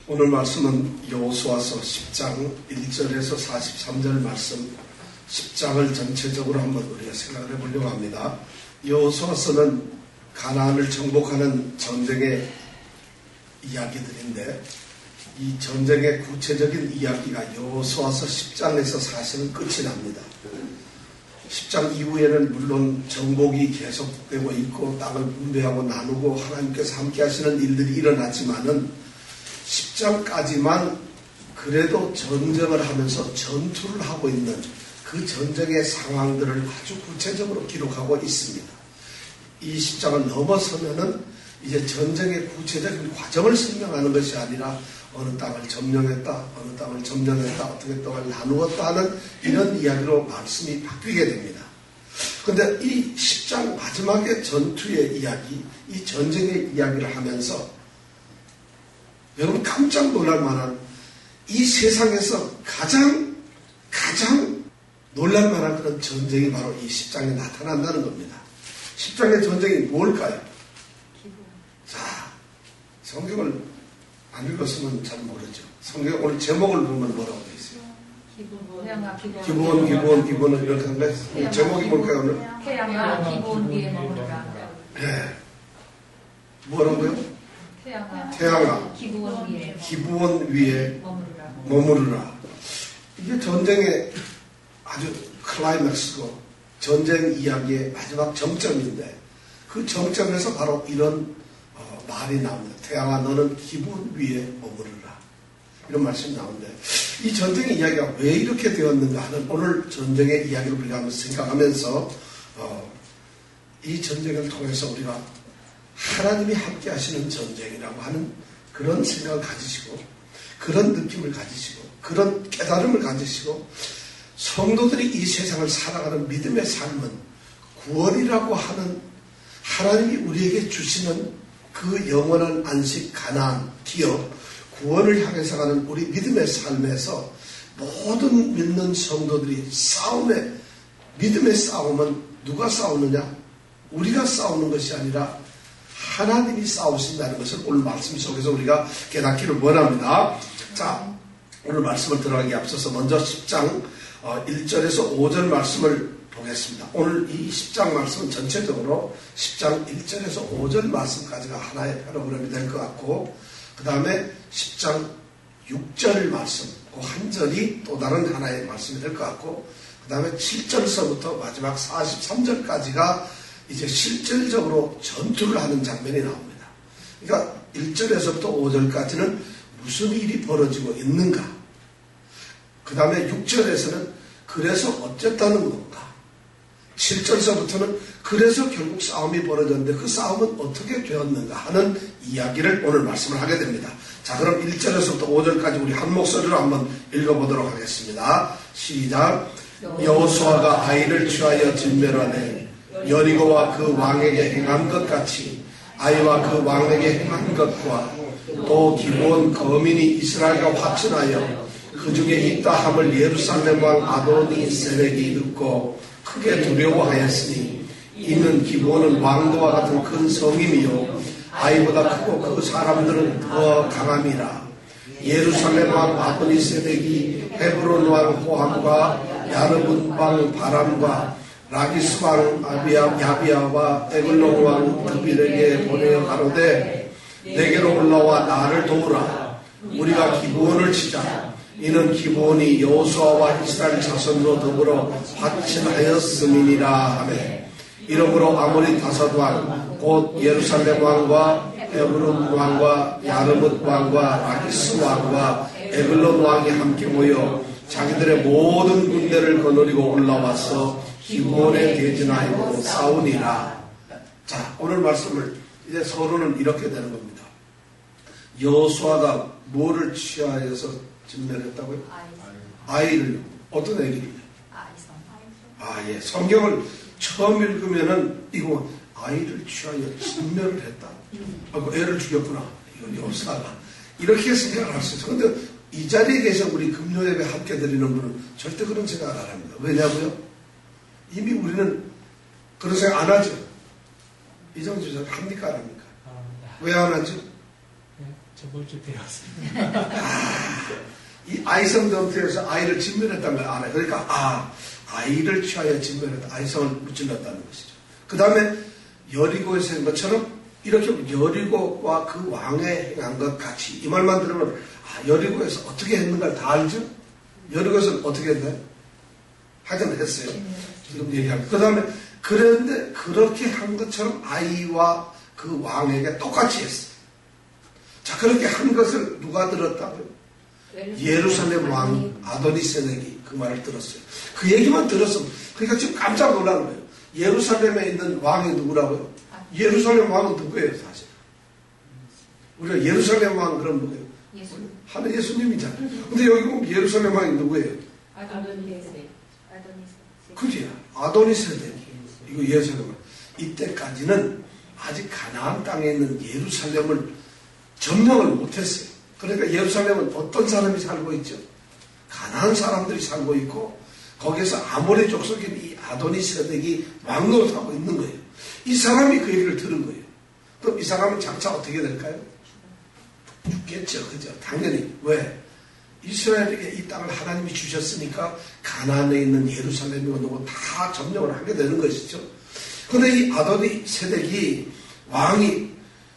오늘 말씀은 여호수아서 10장 1절에서 43절 말씀, 10장을 전체적으로 한번 우리가 생각을 해보려고 합니다. 여호수아서는 가나안을 정복하는 전쟁의 이야기들인데, 이 전쟁의 구체적인 이야기가 여호수아서 10장에서 사실은 끝이 납니다. 10장 이후에는 물론 정복이 계속되고 있고 땅을 분배하고 나누고 하나님께서 함께 하시는 일들이 일어났지만은 10장까지만 그래도 전쟁을 하면서 전투를 하고 있는 그 전쟁의 상황들을 아주 구체적으로 기록하고 있습니다. 이 10장을 넘어서면은 이제 전쟁의 구체적인 과정을 설명하는 것이 아니라 어느 땅을 점령했다, 어느 땅을 점령했다, 어떻게 땅을 나누었다 하는 이런 이야기로 말씀이 바뀌게 됩니다. 그런데 이 10장 마지막의 전투의 이야기, 이 전쟁의 이야기를 하면서 여러분 깜짝 놀랄 만한, 이 세상에서 가장 놀랄 만한 그런 전쟁이 바로 이 10장에 나타난다는 겁니다. 10장의 전쟁이 뭘까요? 자, 성경을 안 읽었으면 잘 모르죠. 성경 오늘 제목을 보면 뭐라고 되어 있어요? 기본 이렇게 하는데 제목이 뭘까요 오늘? 태양아 기본 위에 머무르라. 네. 뭐라고요? 태양아 기부원 위에 머무르라. 이게 전쟁의 아주 클라이맥스고 전쟁 이야기의 마지막 정점인데, 그 정점에서 바로 이런 말이 나옵니다. 태양아 너는 기부원 위에 머무르라. 이런 말씀이 나오는데, 이 전쟁의 이야기가 왜 이렇게 되었는가 하는 오늘 전쟁의 이야기를 우리가 한번 생각하면서 이 전쟁을 통해서 우리가 하나님이 함께 하시는 전쟁이라고 하는 그런 생각을 가지시고, 그런 느낌을 가지시고, 그런 깨달음을 가지시고, 성도들이 이 세상을 살아가는 믿음의 삶은 구원이라고 하는 하나님이 우리에게 주시는 그 영원한 안식, 가나안, 기업, 구원을 향해서 가는 우리 믿음의 삶에서 모든 믿는 성도들이 믿음의 싸움은 누가 싸우느냐? 우리가 싸우는 것이 아니라 하나님이 싸우신다는 것을 오늘 말씀 속에서 우리가 깨닫기를 원합니다. 자, 오늘 말씀을 들어가기 앞서서 먼저 10장 1절에서 5절 말씀을 보겠습니다. 오늘 이 10장 말씀은 전체적으로 10장 1절에서 5절 말씀까지가 하나의 패러그램이 될 것 같고, 그 다음에 10장 6절 말씀, 그 한 절이 또 다른 하나의 말씀이 될 것 같고, 그 다음에 7절서부터 마지막 43절까지가 이제 실질적으로 전투를 하는 장면이 나옵니다. 그러니까 1절에서부터 5절까지는 무슨 일이 벌어지고 있는가, 그 다음에 6절에서는 그래서 어쨌다는 건가, 7절서부터는 그래서 결국 싸움이 벌어졌는데 그 싸움은 어떻게 되었는가 하는 이야기를 오늘 말씀을 하게 됩니다. 자, 그럼 1절에서부터 5절까지 우리 한 목소리로 한번 읽어보도록 하겠습니다. 시작. 여호수아가 아이를 취하여 진멸하되 여리고와 그 왕에게 행한 것 같이 아이와 그 왕에게 행한 것과 또 기브온 거민이 이스라엘과 화친하여 그 중에 있다 함을 예루살렘 왕 아도니 세덱이 듣고 크게 두려워하였으니, 이는 기브온은 왕도와 같은 큰 성임이요 아이보다 크고 그 사람들은 더 강함이라. 예루살렘 왕 아도니 세덱이 헤브론 왕 호함과 야르분 왕 바람과 라기스 왕 야비야와 에글론 왕 드빌에게 보내어 가로되 내게로 올라와 나를 도우라. 우리가 기브온을 치자. 이는 기브온이 여호수아와 이스라엘 자손으로 더불어 화친하였음이니라 하매, 이러므로 아모리 다섯 왕 곧 예루살렘 왕과 헤브론 왕과 야르뭇 왕과 라기스 왕과 에글론 왕이 함께 모여 자기들의 모든 군대를 거느리고 올라와서 기브온에 대진하여 싸우니라. 자, 오늘 말씀을 이제 서론은 이렇게 되는 겁니다. 여호수아가 뭐를 취하여서 진멸했다고요? 아이를. 어떤 애기를? 예. 성경을 처음 읽으면은 이거 아이를 취하여 진멸을 했다. 애를 죽였구나. 이건 여호수아가. 이렇게 생각을 할 수 있어요. 그런데 이 자리에 계신 우리 금요예배 함께 드리는 분은 절대 그런 생각을 안 합니다. 왜냐고요? 이미 우리는 그런 생각 안 하죠. 이정주 전 합니까 안 합니까? 왜 안 하죠? 저번 주 배웠습니다. 이 아이성 전투에서 아이를 진멸했다는 걸 알아요. 그러니까 아이를 취하여 진멸했다. 아이성을 무찔렀다는 것이죠. 그 다음에 여리고에서 한 것처럼 이렇게 여리고와 그 왕의 행한 것 같이 이 말만 들으면 여리고에서 어떻게 했는가를 다 알죠? 여리고에서는 어떻게 했나요? 하여튼 했어요. 지금 얘기합니다. 그 다음에 그런데 그렇게 한 것처럼 아이와 그 왕에게 똑같이 했어요. 자, 그렇게 한 것을 누가 들었다고요? 예루살렘 왕 아도니세덱이 그 말을 들었어요. 그 얘기만 들었으면 그러니까 지금 깜짝 놀라는 거예요. 예루살렘에 있는 왕이 누구라고요? 예루살렘 왕은 누구예요, 사실? 우리가 예루살렘 왕 그럼 누구예요? 하는 예수님이잖아요. 근데 여기 보면 예루살렘 왕이 누구예요? 아도니세덱. 그지? 아도니세덱. 이거 예루살렘 왕. 이때까지는 아직 가나안 땅에 있는 예루살렘을 점령을 못했어요. 그러니까 예루살렘은 어떤 사람이 살고 있죠? 가나안 사람들이 살고 있고 거기에서 아모리 족속인 이 아도니세덱이 왕노릇하고 있는 거예요. 이 사람이 그 얘기를 들은 거예요. 그럼 이 사람은 장차 어떻게 될까요? 죽겠죠. 그죠? 당연히. 왜? 이스라엘에게 이 땅을 하나님이 주셨으니까 가나안에 있는 예루살렘이고 누구 다 점령을 하게 되는 것이죠. 근데 이 아도니세덱이 왕이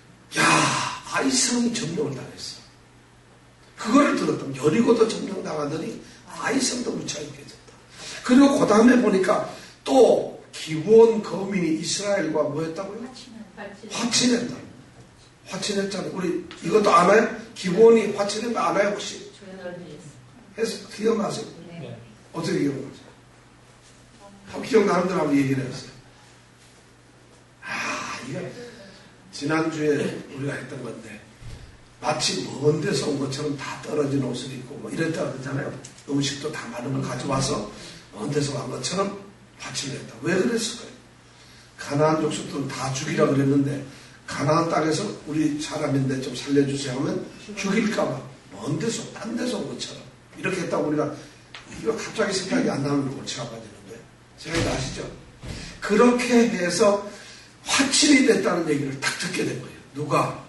아이성이 점령을 당했어. 그거를 들었던 여리고도 점령당하더니 아이성도 묻혀있겠다. 그리고 그 다음에 보니까 또 기브온 거민이 이스라엘과 뭐였다고요? 화친했다. 화친했잖아요. 우리 이것도 아나요? 기브온이 화친한 거 아나요 혹시? 해서 기억나세요? 네. 어떻게 기억나세요? 기억나는 대로 한번 얘기를 해보세요. 이게 지난주에 우리가 했던 건데 마치 먼 데서 온 것처럼 다 떨어진 옷을 입고 뭐 이랬다 그러잖아요. 음식도 다 많은 걸 가져와서 먼 데서 온 것처럼 화친을 했다. 왜 그랬을까요? 가나안 족속들은 다 죽이라 그랬는데 가나안 땅에서 우리 사람인데 좀 살려주세요 하면 죽일까봐 먼 데서 딴 데서 온 것처럼 이렇게 했다고 우리가 이거 갑자기 생각이 안 나면 골치가 빠지는데 생각이 나시죠? 그렇게 해서 화친이 됐다는 얘기를 딱 듣게 된 거예요. 누가?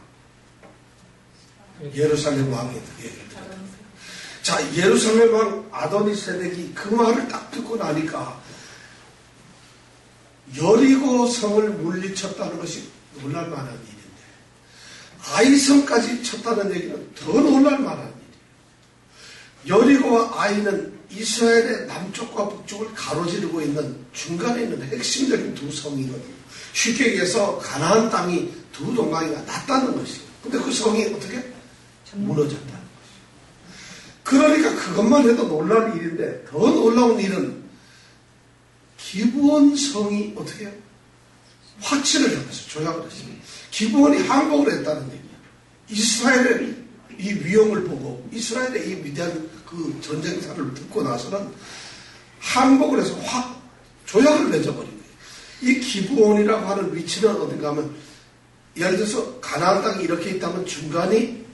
예루살렘 왕이 얘기를 들었어요. 자, 예루살렘 왕 아도니세덱이 그 말을 딱 듣고 나니까 여리고 성을 물리쳤다는 것이 놀랄만한 일인데 아이성까지 쳤다는 얘기는 더 놀랄만한 일이에요. 여리고와 아이는 이스라엘의 남쪽과 북쪽을 가로지르고 있는 중간에 있는 핵심적인 두 성이거든요. 쉽게 얘기해서 가나안 땅이 두 동강이가 났다는 것이에요. 근데 그 성이 어떻게? 무너졌다는 것이에요. 그러니까 그것만 해도 놀라운 일인데 더 놀라운 일은 기브온 성이 어떻게 해요? 화친을 하면서 조약을 했어요. 기브온이 항복을 했다는 얘기예요. 이스라엘의 이 위험을 보고 이스라엘의 이 위대한 그 전쟁사를 듣고 나서는 항복을 해서 확 조약을 맺어버린 거예요. 이 기브온이라고 하는 위치는 어딘가 하면 예를 들어서 가나안 땅이 이렇게 있다면 중간이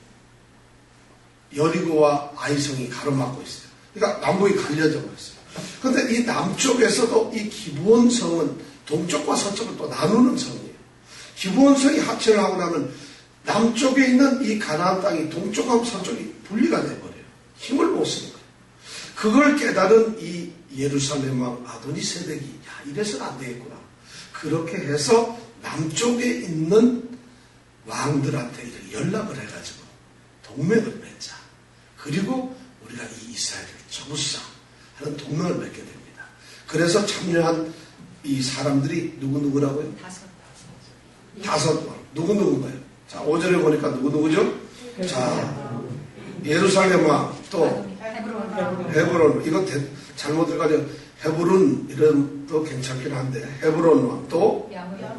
여리고와 아이성이 가로막고 있어요. 그러니까 남북이 갈려져 버렸어요. 그런데 이 남쪽에서도 이 기브온 성은 동쪽과 서쪽을 또 나누는 성이에요. 기브온 성이 합체를 하고 나면 남쪽에 있는 이 가나안 땅이 동쪽하고 서쪽이 분리가 돼버려요. 힘을 못 쓰는 거예요. 그걸 깨달은 이 예루살렘 왕 아도니세덱이 이래서는 안 되겠구나. 그렇게 해서 남쪽에 있는 왕들한테 이렇게 연락을 해가지고 동맹을 맺자. 그리고 우리가 이 이스라엘을 쳐부수자 하는 동맹을 맺게 됩니다. 그래서 참여한 이 사람들이 누구누구라고요? 다섯 왕. 누구누구인가요? 자, 5절에 보니까 누구누구죠? 자, 예루살렘 왕, 또 헤브론. 이거 잘못 읽어가지고 헤브론 이름도 괜찮긴 한데 헤브론 왕, 또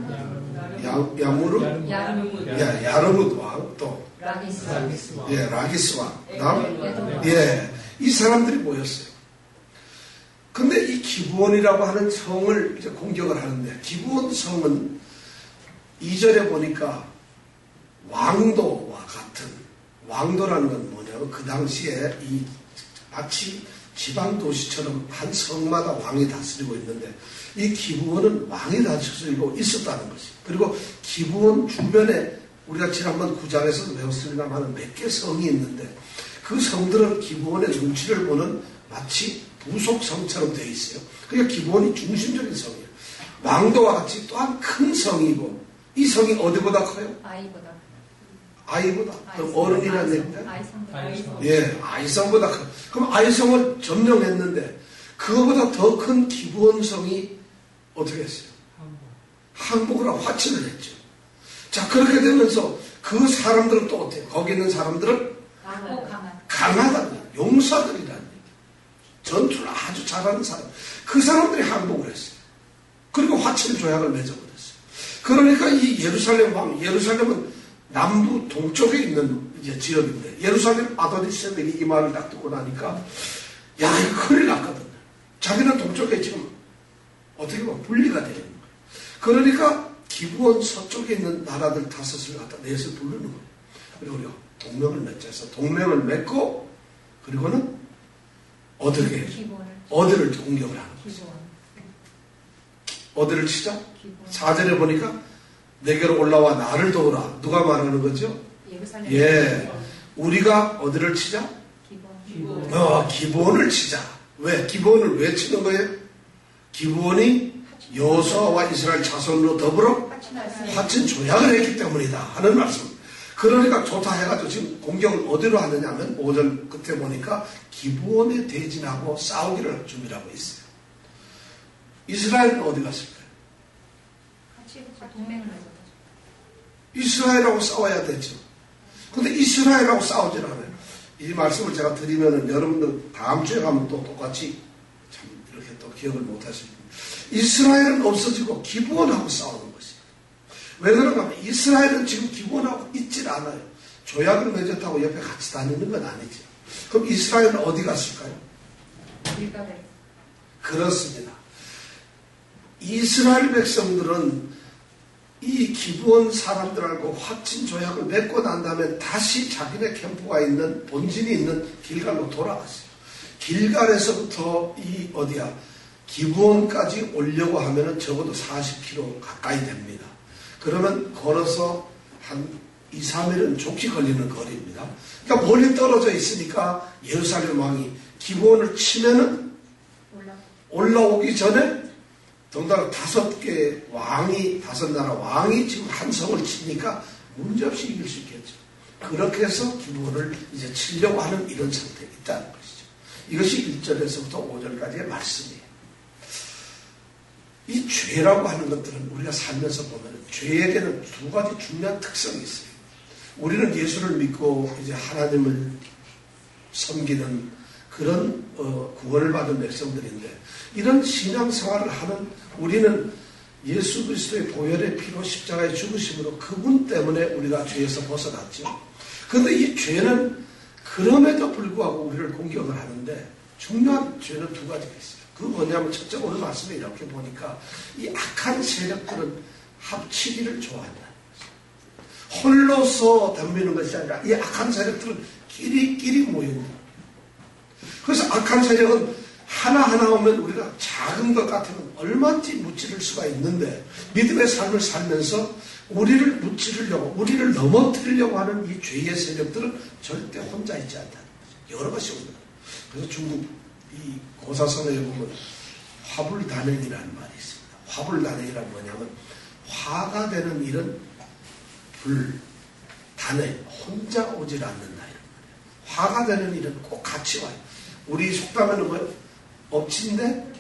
야르뭇 왕, 또 라기스 왕. 그다음 이 사람들이 모였어요. 근데 이 기브온이라고 하는 성을 이제 공격을 하는데 기브온 성은 2절에 보니까 왕도와 같은, 왕도라는 건 뭐냐면 그 당시에 이 마치 지방 도시처럼 한 성마다 왕이 다스리고 있는데 이 기브온은 왕이 다스리고 있었다는 것이. 그리고 기브온 주변에 우리가 지난번 9장에서 외웠습니다만 몇 개 성이 있는데 그 성들은 기브온의 눈치를 보는 마치 부속 성처럼 되어 있어요. 그러니까 기브온이 중심적인 성이에요. 왕도와 같이 또한 큰 성이고 이 성이 어디보다 커요? 아이보다. 아이보다. 그럼 어른이라는 얘기입니다. 아이성보다. 예, 아이성보다 큰. 그럼 아이성을 점령했는데 그거보다 더 큰 기브온 성이 어떻게 했어요? 항복을 하고 화친을 했죠. 자, 그렇게 되면서 그 사람들은 또 어때요? 거기 있는 사람들은 강하다. 용사들이라는 얘기. 전투를 아주 잘하는 사람. 그 사람들이 항복을 했어요. 그리고 화친 조약을 맺어버렸어요. 그러니까 이 예루살렘 왕, 예루살렘은 남부 동쪽에 있는 이제 지역인데 예루살렘 아도니세덱이 이 말을 딱 듣고 나니까 야, 이거 큰일 났거든요. 자기는 동쪽에 지금 어떻게 보면 분리가 되는 거예요. 그러니까 기브온 서쪽에 있는 나라들 5을 갖다 내서 부르는 거예요. 그리고 우리가 동맹을 맺자 해서 동맹을 맺고 그리고는 어디를 공격을 하는 거죠. 어디를 치자? 4절에 보니까 내게로 올라와 나를 도우라. 누가 말하는 거죠? 예루살렘. 예, 우리가 어디를 치자? 기브온을 치자. 왜? 기브온을 왜 치는 거예요? 기브온이 여호수아와 이스라엘 자손으로 더불어 화친 조약을 했기 때문이다 하는 말씀. 그러니까 좋다 해가지고 지금 공격을 어디로 하느냐면 5절 끝에 보니까 기브온에 대진하고 싸우기를 준비하고 있어요. 이스라엘은 어디 갔을까요? 동맹을 맺었다. 이스라엘하고 싸워야 되죠. 근데 이스라엘하고 싸우질 않아요. 이 말씀을 제가 드리면은 여러분들 다음 주에 가면 또 똑같이 참 이렇게 또 기억을 못 하실 겁니다. 이스라엘은 없어지고 기브온하고 싸우는 것이에요. 왜 그런가 하면 이스라엘은 지금 기브온하고 있질 않아요. 조약을 맺었다고 옆에 같이 다니는 건 아니죠. 그럼 이스라엘은 어디 갔을까요? 길가에. 그렇습니다. 이스라엘 백성들은 이 기브온 사람들하고 화친 조약을 맺고 난 다음에 다시 자기네 캠프가 있는 본진이 있는 길갈로 돌아갔어요. 길갈에서부터 이 어디야 기브온까지 오려고 하면은 적어도 40km 가까이 됩니다. 그러면 걸어서 한 2, 3일은 좋게 걸리는 거리입니다. 그러니까 멀리 떨어져 있으니까 예루살렘 왕이 기브온을 치면은 올라오기 전에 더군다나 5개 왕이, 5나라 왕이 지금 한 성을 치니까 문제없이 이길 수 있겠죠. 그렇게 해서 기브온을 이제 치려고 하는 이런 상태에 있다는 것이죠. 이것이 1절에서부터 5절까지의 말씀이에요. 이 죄라고 하는 것들은 우리가 살면서 보면 죄에게는 2가지 중요한 특성이 있어요. 우리는 예수를 믿고 이제 하나님을 섬기는 그런 구원을 받은 백성들인데 이런 신앙생활을 하는 우리는 예수 그리스도의 보혈의 피로 십자가의 죽으심으로 그분 때문에 우리가 죄에서 벗어났죠. 그런데 이 죄는 그럼에도 불구하고 우리를 공격을 하는데 중요한 죄는 2가지가 있어요. 그 뭐냐면 첫째 오늘 말씀에 이렇게 보니까 이 악한 세력들은 합치기를 좋아한다는 거죠. 홀로서 덤비는 것이 아니라 이 악한 세력들은 끼리끼리 모인다. 그래서 악한 세력은 하나하나 오면 우리가 작은 것 같으면 얼마든지 무찌를 수가 있는데 믿음의 삶을 살면서 우리를 무찌르려고 우리를 넘어뜨리려고 하는 이 죄의 세력들은 절대 혼자 있지 않다는 거죠. 여러 것이 옵니다. 그래서 중국 이 고사성에 보면 화불단행이라는 말이 있습니다. 화불단행이란 뭐냐면 화가 되는 일은 단행 혼자 오질 않는다 이런 말이에요. 화가 되는 일은 꼭 같이 와요. 우리 속담에는 뭐예요? 엎친데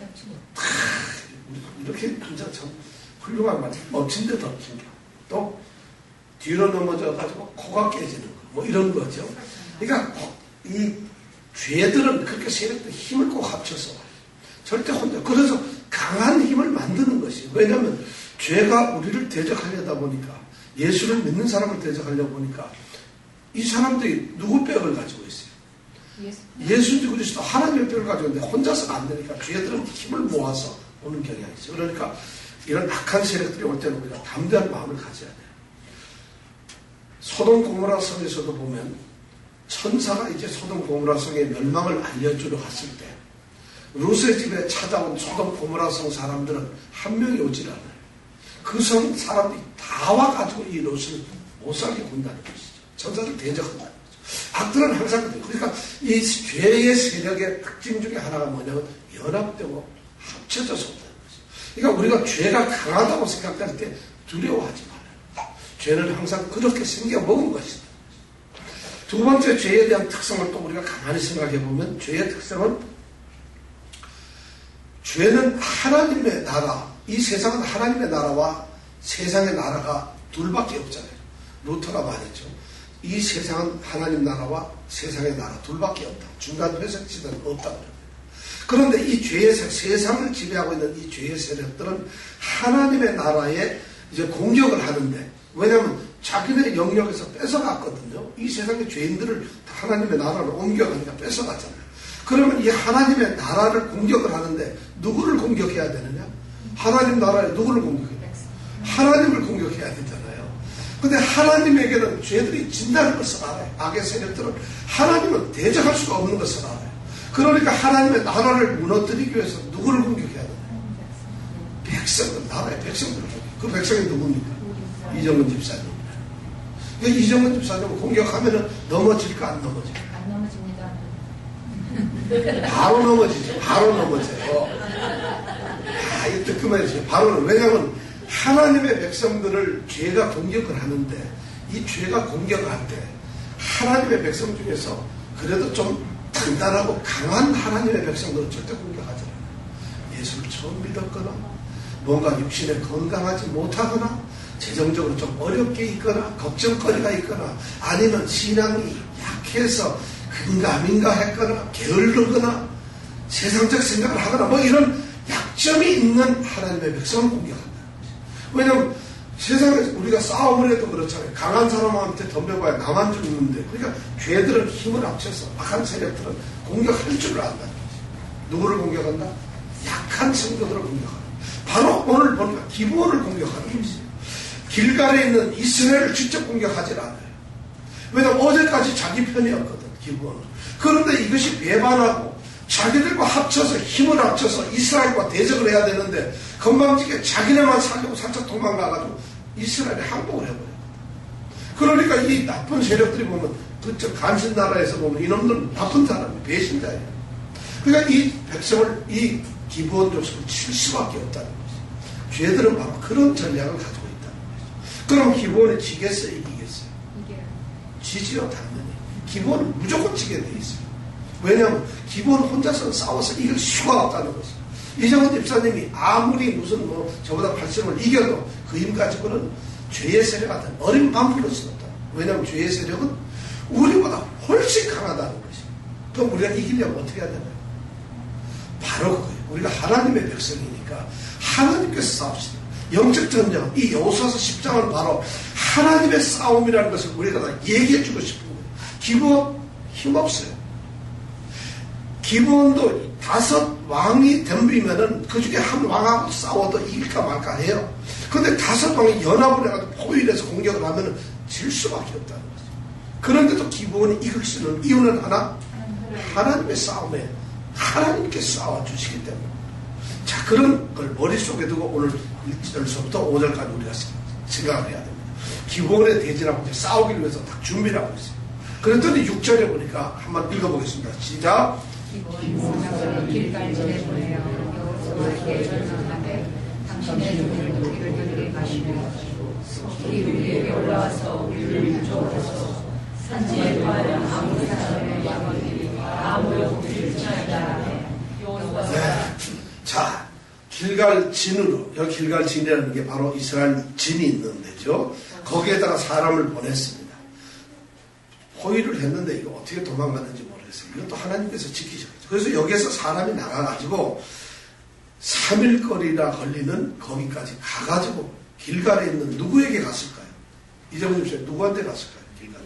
이렇게 진짜 참 훌륭한 말이에요. 엎친데 덮친다. 또 뒤로 넘어져가지고 코가 깨지는 거. 뭐 이런 거죠. 그러니까 이 죄들은 그렇게 세력들 힘을 꼭 합쳐서 와요. 절대 혼자. 그래서 강한 힘을 만드는 것이에요. 왜냐하면 죄가 우리를 대적하려다 보니까 예수를 믿는 사람을 대적하려다 보니까 이 사람들이 누구 뼈를 가지고 있어요? 예수 그리스도 하나님의 뼈를 가지고 있는데 혼자서는 안 되니까 죄들은 힘을 모아서 오는 경향이 있어요. 그러니까 이런 악한 세력들이 올 때는 우리가 담대한 마음을 가져야 돼요. 소돔 고모라 성에서도 보면 천사가 이제 소돔 고모라 성의 멸망을 알려주러 갔을 때 롯의 집에 찾아온 소돔 고모라 성 사람들은 한 명이 오질 않아요. 그 성 사람들이 다 와가지고 이 롯을 못 살게 군다는 것이죠. 천사를 대적한다는 거죠. 악들은 항상 그래요. 그러니까 이 죄의 세력의 특징 중에 하나가 뭐냐면 연합되고 합쳐져서 온다는 거죠. 그러니까 우리가 죄가 강하다고 생각할 때 두려워하지 말아요. 죄는 항상 그렇게 생겨 먹은 것이다. 두 번째 죄에 대한 특성을 또 우리가 가만히 생각해 보면 죄의 특성은 죄는 하나님의 나라, 이 세상은 하나님의 나라와 세상의 나라가 둘밖에 없잖아요. 루터가 말했죠. 이 세상은 하나님 나라와 세상의 나라 둘밖에 없다. 중간 회색지대는 없다고 그래요. 그런데 이 죄의 세상을 지배하고 있는 이 죄의 세력들은 하나님의 나라에 이제 공격을 하는데, 왜냐하면 자기네 영역에서 뺏어갔거든요. 이 세상의 죄인들을 하나님의 나라로 옮겨가니까 뺏어갔잖아요. 그러면 이 하나님의 나라를 공격을 하는데 누구를 공격해야 되느냐? 하나님 나라에 누구를 공격해야 돼요? 하나님을 공격해야 되잖아요. 근데 하나님에게는 죄들이 진다는 것을 알아요. 악의 세력들은 하나님은 대적할 수가 없는 것을 알아요. 그러니까 하나님의 나라를 무너뜨리기 위해서 누구를 공격해야 되나요? 백성들, 나라의 백성들을 공격해요. 그 백성이 누굽니까? 이정은 집사님. 이정은 집사님을 공격하면 넘어질까 안 넘어질까? 안 넘어집니다. 바로 넘어지죠. 바로 넘어져요. 이 뜨끔해지죠. 바로. 왜냐하면 하나님의 백성들을 죄가 공격을 하는데, 이 죄가 공격할 때 하나님의 백성 중에서 그래도 좀 단단하고 강한 하나님의 백성들은 절대 공격하지 않아요. 예수를 처음 믿었거나 뭔가 육신에 건강하지 못하거나 재정적으로 좀 어렵게 있거나 걱정거리가 있거나 아니면 신앙이 약해서 금가민가 했거나 게을르거나 세상적 생각을 하거나 뭐 이런 약점이 있는 하나님의 백성을 공격한다는 거죠. 왜냐하면 세상에서 우리가 싸움을 해도 그렇잖아요. 강한 사람한테 덤벼봐야 나만 죽는데, 그러니까 죄들은 힘을 합쳐서 악한 세력들은 공격할 줄을 안다는 거죠. 누구를 공격한다? 약한 성도들을 공격한다. 바로 오늘 보니까 기브온을 공격하는 것이에요. 길갈에 있는 이스라엘을 직접 공격하지 않아요. 왜냐하면 어제까지 자기 편이었거든, 기브온은. 그런데 이것이 배반하고 자기들과 합쳐서 힘을 합쳐서 이스라엘과 대적을 해야 되는데 건방지게 자기네만 살려고 살짝 도망가가지고 이스라엘에 항복을 해버려요. 그러니까 이 나쁜 세력들이 보면 그쪽 간신나라에서 보면 이놈들은 나쁜 사람이 배신자예요. 그러니까 이 백성을 이 기브온 족속을 칠 수밖에 없다는 거죠. 죄들은 바로 그런 전략을 가지고 있다는 거죠. 그럼 기브온이 지겠어요? 이기겠어요? 이게 지지요, 당연히. 기브온은 무조건 지게 돼 있어요. 왜냐하면 기브온 혼자서는 싸워서 이길 수가 없다는 거죠. 이정은 집사님이 아무리 무슨 뭐 저보다 발성을 이겨도 그 힘 가지고는 죄의 세력 같은 어린 반풀을 수 없다. 왜냐하면 죄의 세력은 우리보다 훨씬 강하다는 것이. 그럼 우리가 이기려면 어떻게 해야 되나요? 바로 그거예요. 우리가 하나님의 백성이니까 하나님께서 싸웁시다. 영적 전쟁, 이 여호수아서 10장은 바로 하나님의 싸움이라는 것을 우리가 다 얘기해 주고 싶은 거예요. 기브온 힘없어요. 기브온도 5 왕이 덤비면은 그 중에 한 왕하고 싸워도 이길까 말까 해요. 근데 5 왕이 연합을 해가지고 포위해서 공격을 하면은 질 수밖에 없다는 거죠. 그런데도 기브온이 이길 수 있는 이유는 하나, 하나님의 싸움에 하나님께 싸워주시기 때문에. 자, 그런 걸 머릿속에 두고 오늘 1절서부터 5절까지 우리가 생각을 해야 됩니다. 기브온의 대지라고 이제 싸우기 위해서 딱 준비를 하고 있어요. 그랬더니 6절에 보니까 한번 읽어보겠습니다. 시작. 기브온 길갈지에 보내어 여호수아에게 전언하되 당신의 종을 우리를 들게 가시며 우리 위에 올라와서 우리를 쫓아서 산지에 거하는 아무 사람의 왕들이 다 모여 우리를 치하다 하되 여호수아가 자, 길갈 진으로, 여기 길갈 진이라는 게 바로 이스라엘 진이 있는 데죠. 거기에다가 사람을 보냈습니다. 포위를 했는데 이거 어떻게 도망갔는지 모르겠어요. 이것도 하나님께서 지키셨죠. 그래서 여기에서 사람이 나가가지고 3일 거리나 걸리는 거기까지 가가지고 길갈에 있는 누구에게 갔을까요? 이정훈 씨 누구한테 갔을까요? 길갈에.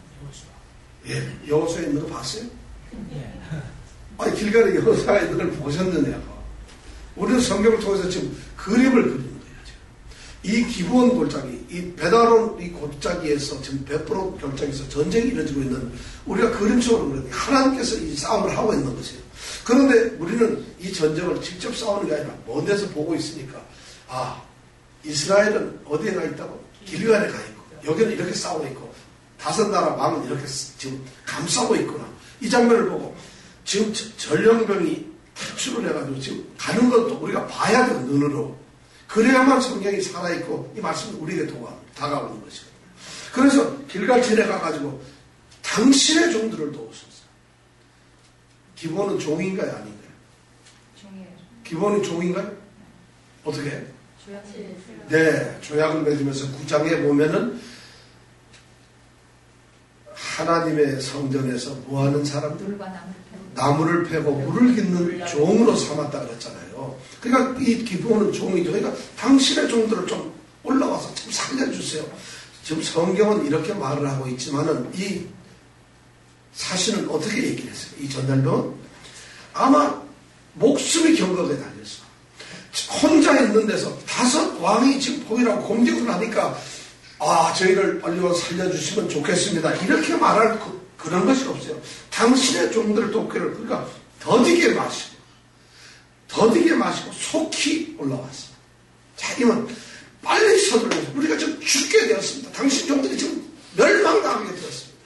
예, 여호수아에 있는 거 봤어요? 예. 아니, 길갈에 여호수아에 있는 걸 보셨느냐고. 우리는 성경을 통해서 지금 그림을 그리는 거예요. 이 기브온 골짜기, 이 베다론 이 골짜기에서 지금 베프로 골짜기에서 전쟁이 이루어지고 있는 우리가 그림처럼 그래요. 하나님께서 이 싸움을 하고 있는 것이에요. 그런데 우리는 이 전쟁을 직접 싸우는 게 아니라 먼 데서 보고 있으니까, 아, 이스라엘은 어디에 가 있다고? 길갈에 가 있고 여기는 이렇게 싸우고 있고 다섯 나라 왕은 이렇게 지금 감싸고 있구나. 이 장면을 보고 지금 전령병이 탈출을 해가지고 지금 가는 것도 우리가 봐야 돼요. 눈으로. 그래야만 성경이 살아있고 이 말씀이 우리에게 다가오는 것이거든요. 그래서 길갈질에 가가지고 당신의 종들을 도우소서. 기본은 종인가요? 아닌가요? 종이에요. 기본은 종인가요? 어떻게 해요? 조약을. 네, 조약을 맺으면서 9장에 보면은 하나님의 성전에서 뭐하는 사람들? 물과 나무를 패고 물을 깃는 종으로 삼았다 그랬잖아요. 그러니까 이 기본은 종이죠. 그러니까 당신의 종들을 좀 올라와서 좀 살려주세요. 지금 성경은 이렇게 말을 하고 있지만은 이 사실은 어떻게 얘기를 했어요? 이 전달병은 아마 목숨이 경각에 달렸어. 혼자 있는 데서 다섯 왕이 지금 보이라고 공격을 하니까 저희를 빨리 와서 살려주시면 좋겠습니다. 이렇게 말할 그런 것이 없어요. 당신의 종들을 돕기를 그러니까 더디게 마시고 속히 올라왔어. 자기는 빨리 서둘러서 우리가 지금 죽게 되었습니다. 당신 종들이 지금 멸망당하게 되었습니다.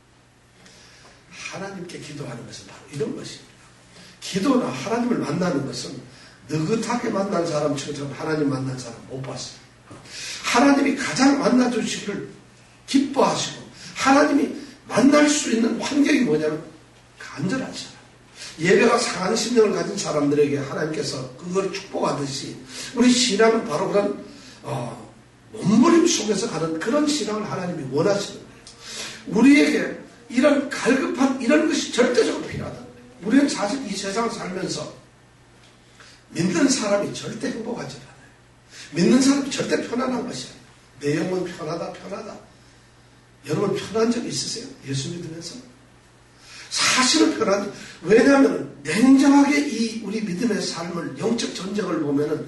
하나님께 기도하는 것은 바로 이런 것입니다. 기도나 하나님을 만나는 것은 느긋하게 만난 사람처럼 하나님 만난 사람 못 봤어요. 하나님이 가장 만나주시기를 기뻐하시고 하나님이 만날 수 있는 환경이 뭐냐면 간절한 사람. 예배가 상한 심령을 가진 사람들에게 하나님께서 그걸 축복하듯이 우리 신앙은 바로 그런 몸부림 속에서 가는 그런 신앙을 하나님이 원하시는 거예요. 우리에게 이런 갈급한 이런 것이 절대적으로 필요하다는 거예요. 우리는 사실 이 세상을 살면서 믿는 사람이 절대 행복하지 않아요. 믿는 사람이 절대 편안한 것이 아니에요. 내 영혼 편하다. 여러분 편한 적 있으세요? 예수 믿으면서? 사실은 편하죠. 왜냐하면 냉정하게 이 우리 믿음의 삶을 영적 전쟁을 보면은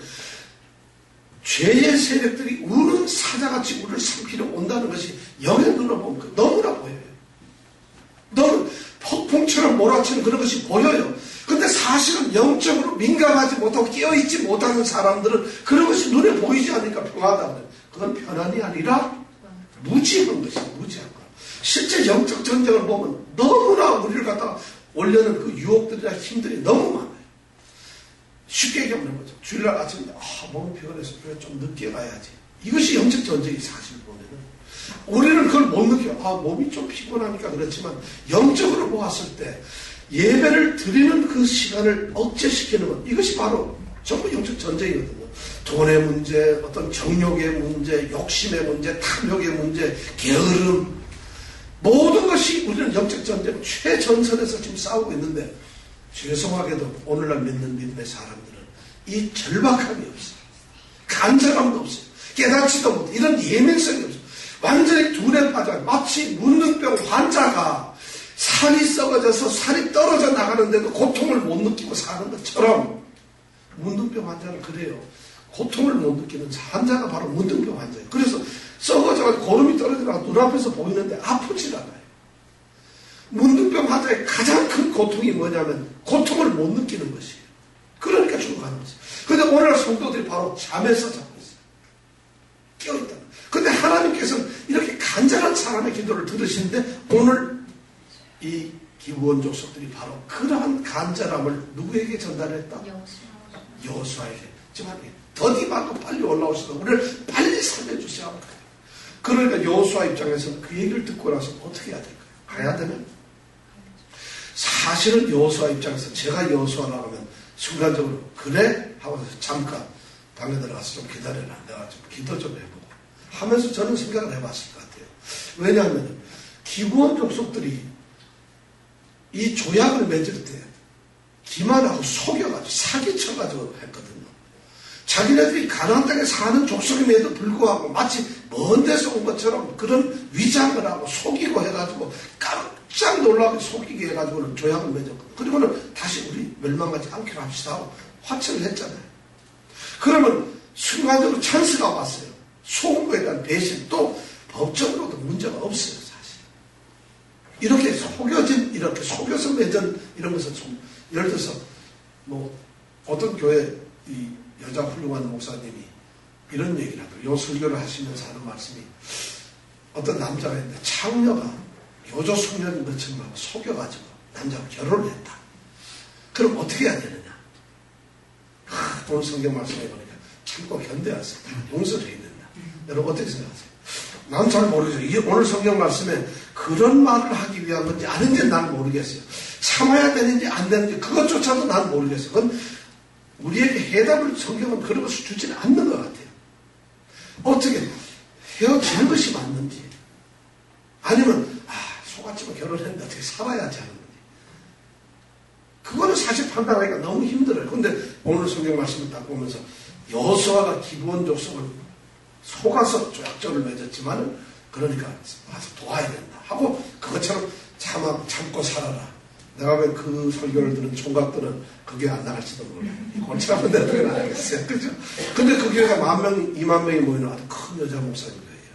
죄의 세력들이 우는 사자같이 우리를 삼키려 온다는 것이 영의 눈으로 보면 너무나 보여요. 너무 폭풍처럼 몰아치는 그런 것이 보여요. 근데 사실은 영적으로 민감하지 못하고 깨어있지 못하는 사람들은 그런 것이 눈에 보이지 않으니까 평하다. 그건 편안이 아니라 무지한 것이에요. 무지한 거. 실제 영적 전쟁을 보면 너무나 우리를 갖다가 올려는 그 유혹들이나 힘들이 너무 많아요. 쉽게 얘기하면 거죠. 주일날 아침에 몸이 피곤해서 좀 늦게 가야지. 이것이 영적 전쟁이 사실 보면은 우리는 그걸 못 느껴요. 몸이 좀 피곤하니까 그렇지만 영적으로 보았을 때 예배를 드리는 그 시간을 억제시키는 것 이것이 바로 전부 영적 전쟁이거든요. 돈의 문제, 어떤 정욕의 문제, 욕심의 문제, 탐욕의 문제, 게으름 모든 것이 우리는 영적 전쟁 최전선에서 지금 싸우고 있는데 죄송하게도 오늘날 믿는 믿음의 사람들은 이 절박함이 없어요. 간절함도 없어요. 깨닫지도 못해. 이런 예민성이 없어요. 완전히 둘에 빠져 마치 문둥병 환자가 살이 썩어져서 살이 떨어져 나가는데도 고통을 못 느끼고 사는 것처럼 문둥병 환자는 그래요. 고통을 못 느끼는 환자가 바로 문둥병 환자예요. 그래서 썩어져서 고름이 떨어지다가 눈앞에서 보이는데 아프질 않아요. 문둥병 환자의 가장 큰 고통이 뭐냐면 고통을 못 느끼는 것이에요. 그러니까 죽어가는 거죠. 그런데 오늘날 성도들이 바로 잠에서 자고 있어요. 깨어있다. 근데 하나님께서는 이렇게 간절한 사람의 기도를 들으시는데 오늘 이 기브온 족속들이 바로 그러한 간절함을 누구에게 전달했다? 여호수아에게. 지금 더디 말고 빨리 올라오셔서 우리를 빨리 살려주셔야 합니다. 그러니까 여호수아 입장에서는 그 얘기를 듣고 나서 어떻게 해야 될까요? 가야 되면? 사실은 여호수아 입장에서 제가 여호수아라고 하면 순간적으로 그래? 하고 잠깐 방에 들어가서 좀 기다려라. 내가 좀 기도 좀 해보고 하면서 저는 생각을 해봤을 것 같아요. 왜냐하면 기브온 족속들이 이 조약을 맺을 때 기만하고 속여가지고 사기쳐가지고 했거든요. 자기네들이 가나안 땅에 사는 족속임에도 불구하고 마치 먼 데서 온 것처럼 그런 위장을 하고 속이고 해가지고 깜짝 놀라게 속이게 해가지고는 조약을 맺었거든요. 그리고는 다시 우리 멸망하지 않기로 합시다 하고 화체를 했잖아요. 그러면 순간적으로 찬스가 왔어요. 속은 거에 대한 배신 또 법적으로도 문제가 없어요. 사실 이렇게 속여서 맺은 이런 것은 좀 예를 들어서 뭐 어떤 교회 이 여자 훌륭한 목사님이 이런 얘기를 하더라고요. 요 설교를 하시면서 하는 말씀이 어떤 남자가 있는데 창녀가 요조 숙녀인 것처럼 하고 속여가지고 남자하고 결혼을 했다. 그럼 어떻게 해야 되느냐? 오늘 성경 말씀해 보니까 참고 견뎌야서 다 용서를 해야 된다. 여러분 어떻게 생각하세요? 난 잘 모르겠어요. 이게 오늘 성경 말씀에 그런 말을 하기 위한 건지 아닌지 난 모르겠어요. 참아야 되는지 안 되는지 그것조차도 난 모르겠어요. 그건 우리에게 해답을 성경은 그런 것을 주지는 않는 것 같아요. 어떻게 헤어지는 것이 맞는지 아니면 속았지만 결혼했는데 어떻게 살아야지 하는 건지 그거는 사실 판단하기가 너무 힘들어요. 근데 오늘 성경 말씀을 딱 보면서 여호수아가 기브온 족속을 속아서 조약조를 맺었지만은 그러니까 와서 도와야 된다 하고 그것처럼 참고 살아라. 내가 왜 그 설교를 들은 총각들은 그 교회 안 나갈지도 몰라요. 골치 아픈 데는 그건 안 하겠어요. 그죠? 근데 그 교회가 10,000명, 20,000명이 모이는 아주 큰 여자 목사님 교회예요.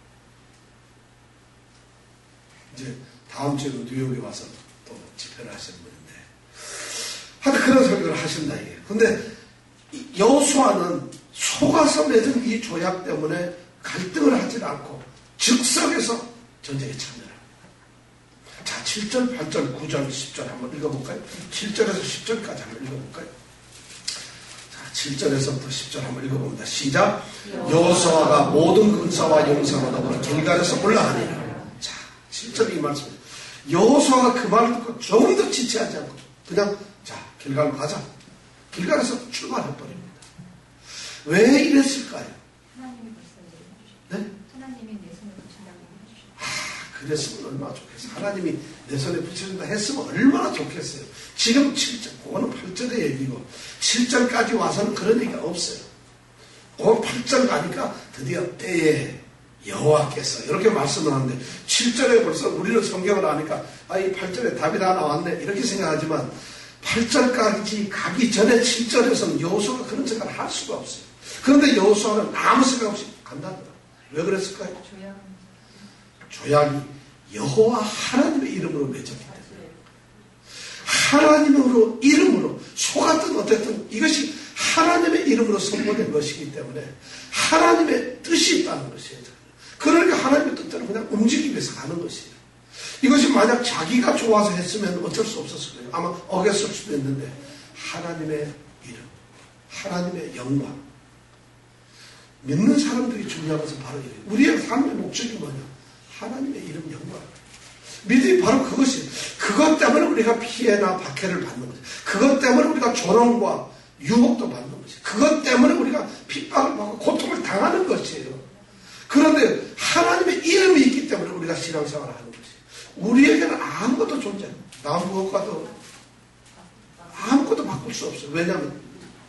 이제 다음 주에 뉴욕에 와서 또 집회를 하시는 분인데 하여튼 그런 설교를 하신다 이게. 근데 여호수아는 속아서 맺은 이 조약 때문에 갈등을 하지 않고 즉석에서 전쟁에 참여를 합니다. 자, 7절, 8절, 9절, 10절 한번 읽어볼까요? 7절에서 10절까지 한번 읽어볼까요? 자, 7절에서부터 10절 한번 읽어봅니다. 시작. 여호수아가 모든 군사와 용사와 더불어 길갈에서 올라가니라. 자, 7절이 이 말씀입니다. 여호수아가 그 말을 듣고 조금도 지체하지 않고 그냥 자, 길갈로 가자. 길갈에서 출발해버립니다. 왜 이랬을까요? 하나님이 벌써 네? 하나님이 내 손에 붙인다고 해주셨어요. 그랬으면 얼마나 좋겠어요. 하나님이 내 손에 붙여준다 했으면 얼마나 좋겠어요. 지금 7절, 그거는 8절의 얘기고 7절까지 와서는 그런 얘기가 없어요. 그 8절 가니까 드디어 때에 여호와께서 이렇게 말씀을 하는데 7절에 벌써 우리는 성경을 아니까 이 8절에 답이 다 나왔네 이렇게 생각하지만 8절까지 가기 전에 7절에서는 여호수아가 그런 생각을 할 수가 없어요. 그런데 여호수아는 아무 생각 없이 간다더라. 왜 그랬을까요? 조약이 여호와 하나님의 이름으로 맺었기 때문에 하나님으로 이름으로 속았든 어쨌든 이것이 하나님의 이름으로 선포된 것이기 때문에 하나님의 뜻이 있다는 것이에요. 그러니까 하나님의 뜻대로 그냥 움직이기 위해서 가는 것이에요. 이것이 만약 자기가 좋아서 했으면 어쩔 수 없었을 거예요. 아마 어겼을 수도 있는데 하나님의 이름, 하나님의 영광. 믿는 사람들이 중요한 것은 바로 이래요. 우리의 삶의 목적이 뭐냐? 하나님의 이름 영광. 믿음이 바로 그것이에요. 그것 때문에 우리가 피해나 박해를 받는 거죠. 그것 때문에 우리가 조롱과 유혹도 받는 것이에요. 그것 때문에 우리가 핍박을 받고 고통을 당하는 것이에요. 그런데 하나님의 이름이 있기 때문에 우리가 신앙생활을 하는 것이에요. 우리에게는 아무것도 존재해요. 남무엇과도 아무것도 바꿀 수 없어요. 왜냐하면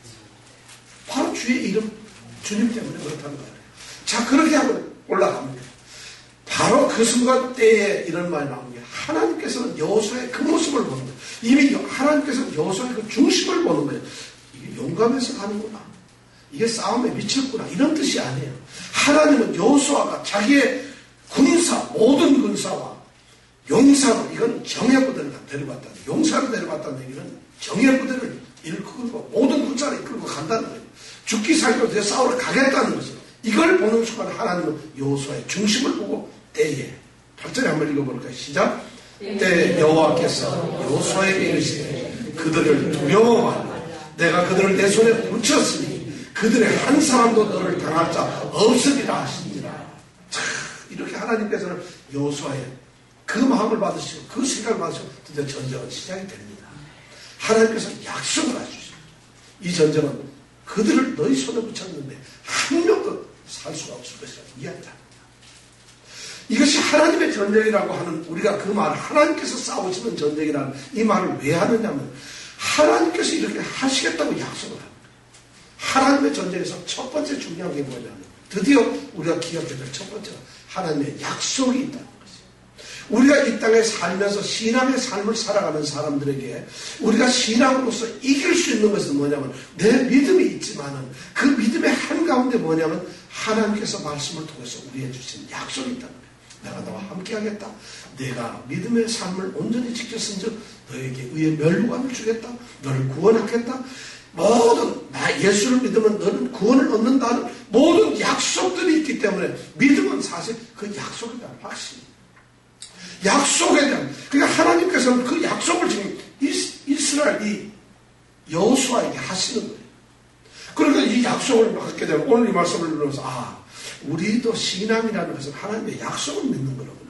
바로 주의 이름, 주님 때문에 그렇다는 거예요. 자, 그렇게 하면 올라갑니다. 바로 그 순간 때에 이런 말이 나오는 게 하나님께서는 여호수아의 그 모습을 보는 거예요. 이미 하나님께서는 여호수아의 그 중심을 보는 거예요. 이게 용감해서 가는구나. 이게 싸움에 미쳤구나. 이런 뜻이 아니에요. 하나님은 여호수아가 자기의 군사, 모든 군사와 용사로, 이건 정예부대를 데려갔다. 용사를 데려갔다는 얘기는 정예부대를 이끌고 모든 군사를 이끌고 간다는 거예요. 죽기 살기로 내 싸우러 가겠다는 것이에요. 이걸 보는 순간 하나님은 여호수아의 중심을 보고 때에 8절에 한번 읽어볼까요? 시작. 때에 여호와께서 여호수아에게 이르시되 그들을 두려워하라. 내가 그들을 내 손에 붙였으니 그들의 한 사람도 너를 당할 자 없으리라 하시니라. 참, 이렇게 하나님께서는 여호수아의 그 마음을 받으시고 그 생각을 받으시고 드디어 전쟁은 시작이 됩니다. 하나님께서 약속을 하시죠. 이 전쟁은 그들을 너희 손에 붙였는데 한 명도 살 수가 없을 것이라고 이야기합니다. 이것이 하나님의 전쟁이라고 하는 우리가 그 말을 하나님께서 싸우시는 전쟁이라는 이 말을 왜 하느냐면 하나님께서 이렇게 하시겠다고 약속을 합니다. 하나님의 전쟁에서 첫 번째 중요한 게 뭐냐면 드디어 우리가 기억해야 될 첫 번째가 하나님의 약속이 있다는 것이에요. 우리가 이 땅에 살면서 신앙의 삶을 살아가는 사람들에게 우리가 신앙으로서 이길 수 있는 것은 뭐냐면 내 믿음이 있지만은 그 믿음의 한가운데 뭐냐면 하나님께서 말씀을 통해서 우리에게 주신 약속이 있다는 거예요. 내가 너와 함께 하겠다. 내가 믿음의 삶을 온전히 지켰은즉 너에게 의의 멸류관을 주겠다. 너를 구원하겠다. 모든 나 예수를 믿으면 너는 구원을 얻는다는 모든 약속들이 있기 때문에 믿음은 사실 그 약속에 대한 확신. 약속에 대한, 그러니까 하나님께서는 그 약속을 지금 이스라엘 이 여호수아에게 하시는 거예요. 그러니까 이 약속을 받게 되면 오늘 이 말씀을 들으면서 우리도 신앙이라는 것은 하나님의 약속을 믿는 거로구나.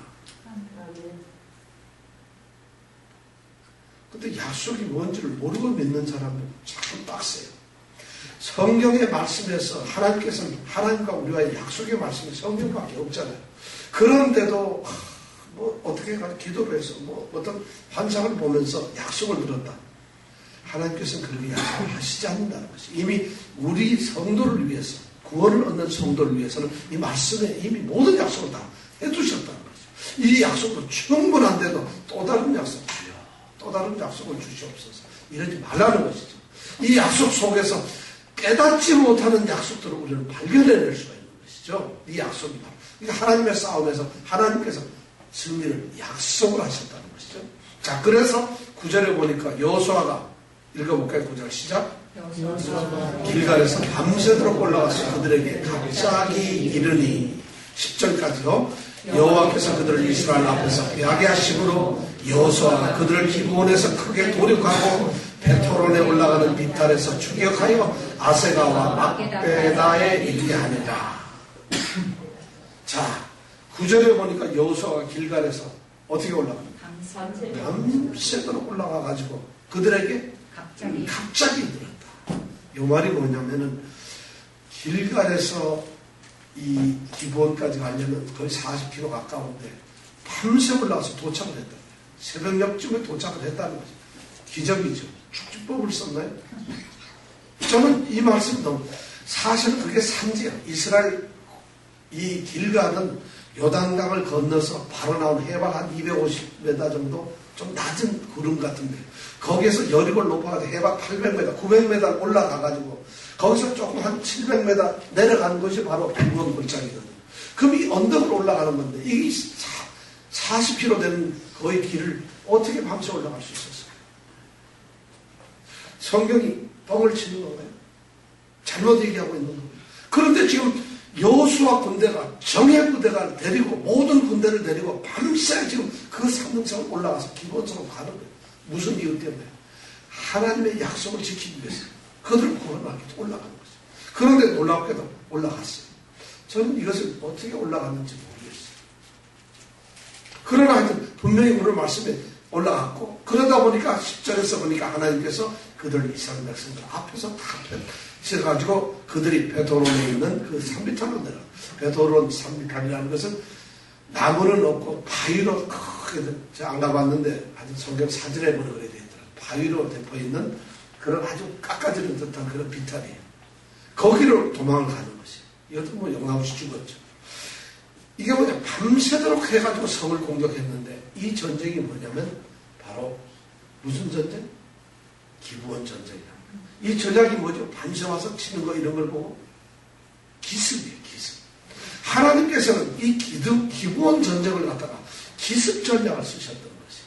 근데 약속이 뭔지를 모르고 믿는 사람은 참 빡세요. 성경의 말씀에서 하나님께서는 하나님과 우리와의 약속의 말씀이 성경밖에 없잖아요. 그런데도 뭐 어떻게 기도를 해서 뭐 어떤 환상을 보면서 약속을 들었다. 하나님께서는 그렇게 약속하시지 않는다는 것이 이미 우리 성도를 위해서 구원을 얻는 성도를 위해서는 이 말씀에 이미 모든 약속을 다 해두셨다는 거죠. 이 약속도 충분한데도 또 다른 약속 주여 또 다른 약속을 주시옵소서 이러지 말라는 것이죠. 이 약속 속에서 깨닫지 못하는 약속들을 우리는 발견해낼 수가 있는 것이죠. 이 약속이 바로 그러니까 하나님의 싸움에서 하나님께서 승리를 약속을 하셨다는 것이죠. 자, 그래서 9절에 보니까 여호수아가 읽어볼까요? 9절 시작. 길갈에서 밤새도록 올라가서 그들에게 갑자기 이르니 10절까지요. 여호와께서 그들을 이스라엘 앞에서 패하게 하심으로 여호수아가 그들을 기브온에서 크게 도륙하고 베토론에 올라가는 비탈에서 추격하여 아세가와 막베다에 이르게 하니라. 자, 9절에 보니까 여호수아가 길갈에서 어떻게 올라갑니까? 밤새도록 올라가가지고 그들에게 갑자기 들었다. 이 말이 뭐냐면은 길갈에서 이 기브온까지 가려면 거의 40km 가까운데 밤새 올라가서 도착을 했다. 새벽녘쯤에 도착을 했다는 거죠. 기적이죠. 축지법을 썼나요? 저는 이 말씀이 너무 사실 그게 산지야. 이스라엘 이 길갈은 요단강을 건너서 바로 나온 해발 한 250m 정도 좀 낮은 구름 같은데 거기에서 여리고를 높아가지고 해발 800m, 900m 올라가가지고 거기서 조금 한 700m 내려가는 것이 바로 기브온 골짜기거든요. 그럼 이 언덕으로 올라가는 건데 이 40km 되는 거의 길을 어떻게 밤새 올라갈 수 있었어요? 성경이 뻥을 치는 건가요? 잘못 얘기하고 있는 건가요? 그런데 지금 여호수아 군대가 정예 부대가 데리고 모든 군대를 데리고 밤새 지금 그 산등성을 올라가서 기브온으로 가는 거예요. 무슨 이유 때문에? 하나님의 약속을 지키기 위해서 그들을 구원하기 위해서 올라가는 거죠. 그런데 놀랍게도 올라갔어요. 저는 이것을 어떻게 올라갔는지 모르겠어요. 그러나 하여튼 분명히 오늘 말씀에 올라갔고 그러다 보니까 10절에서 보니까 하나님께서 그들 이스라엘 백성들 앞에서 다 펴가지고 그들이 베토론에 있는 그 산비탈로 내려. 베토론 산비탈이라는 것은 나무는 없고 바위로 크게 제가 안 가봤는데 아주 성경 사진에 보는 그래 되어 있더라고요. 바위로 덮어 있는 그런 아주 깎아지는 듯한 그런 비탈이에요. 거기로 도망을 가는 것이에요. 이것도 뭐 영하없이 죽었죠. 이게 뭐냐 밤새도록 해가지고 성을 공격했는데 이 전쟁이 뭐냐면 바로 무슨 전쟁? 기브온 전쟁이야. 이 전략이 뭐죠? 밤새 와서 치는 거 이런 걸 보고 기습이에요. 기습. 하나님께서는 이 기브온 전쟁을 갖다가 기습 전략을 쓰셨던 것이에요.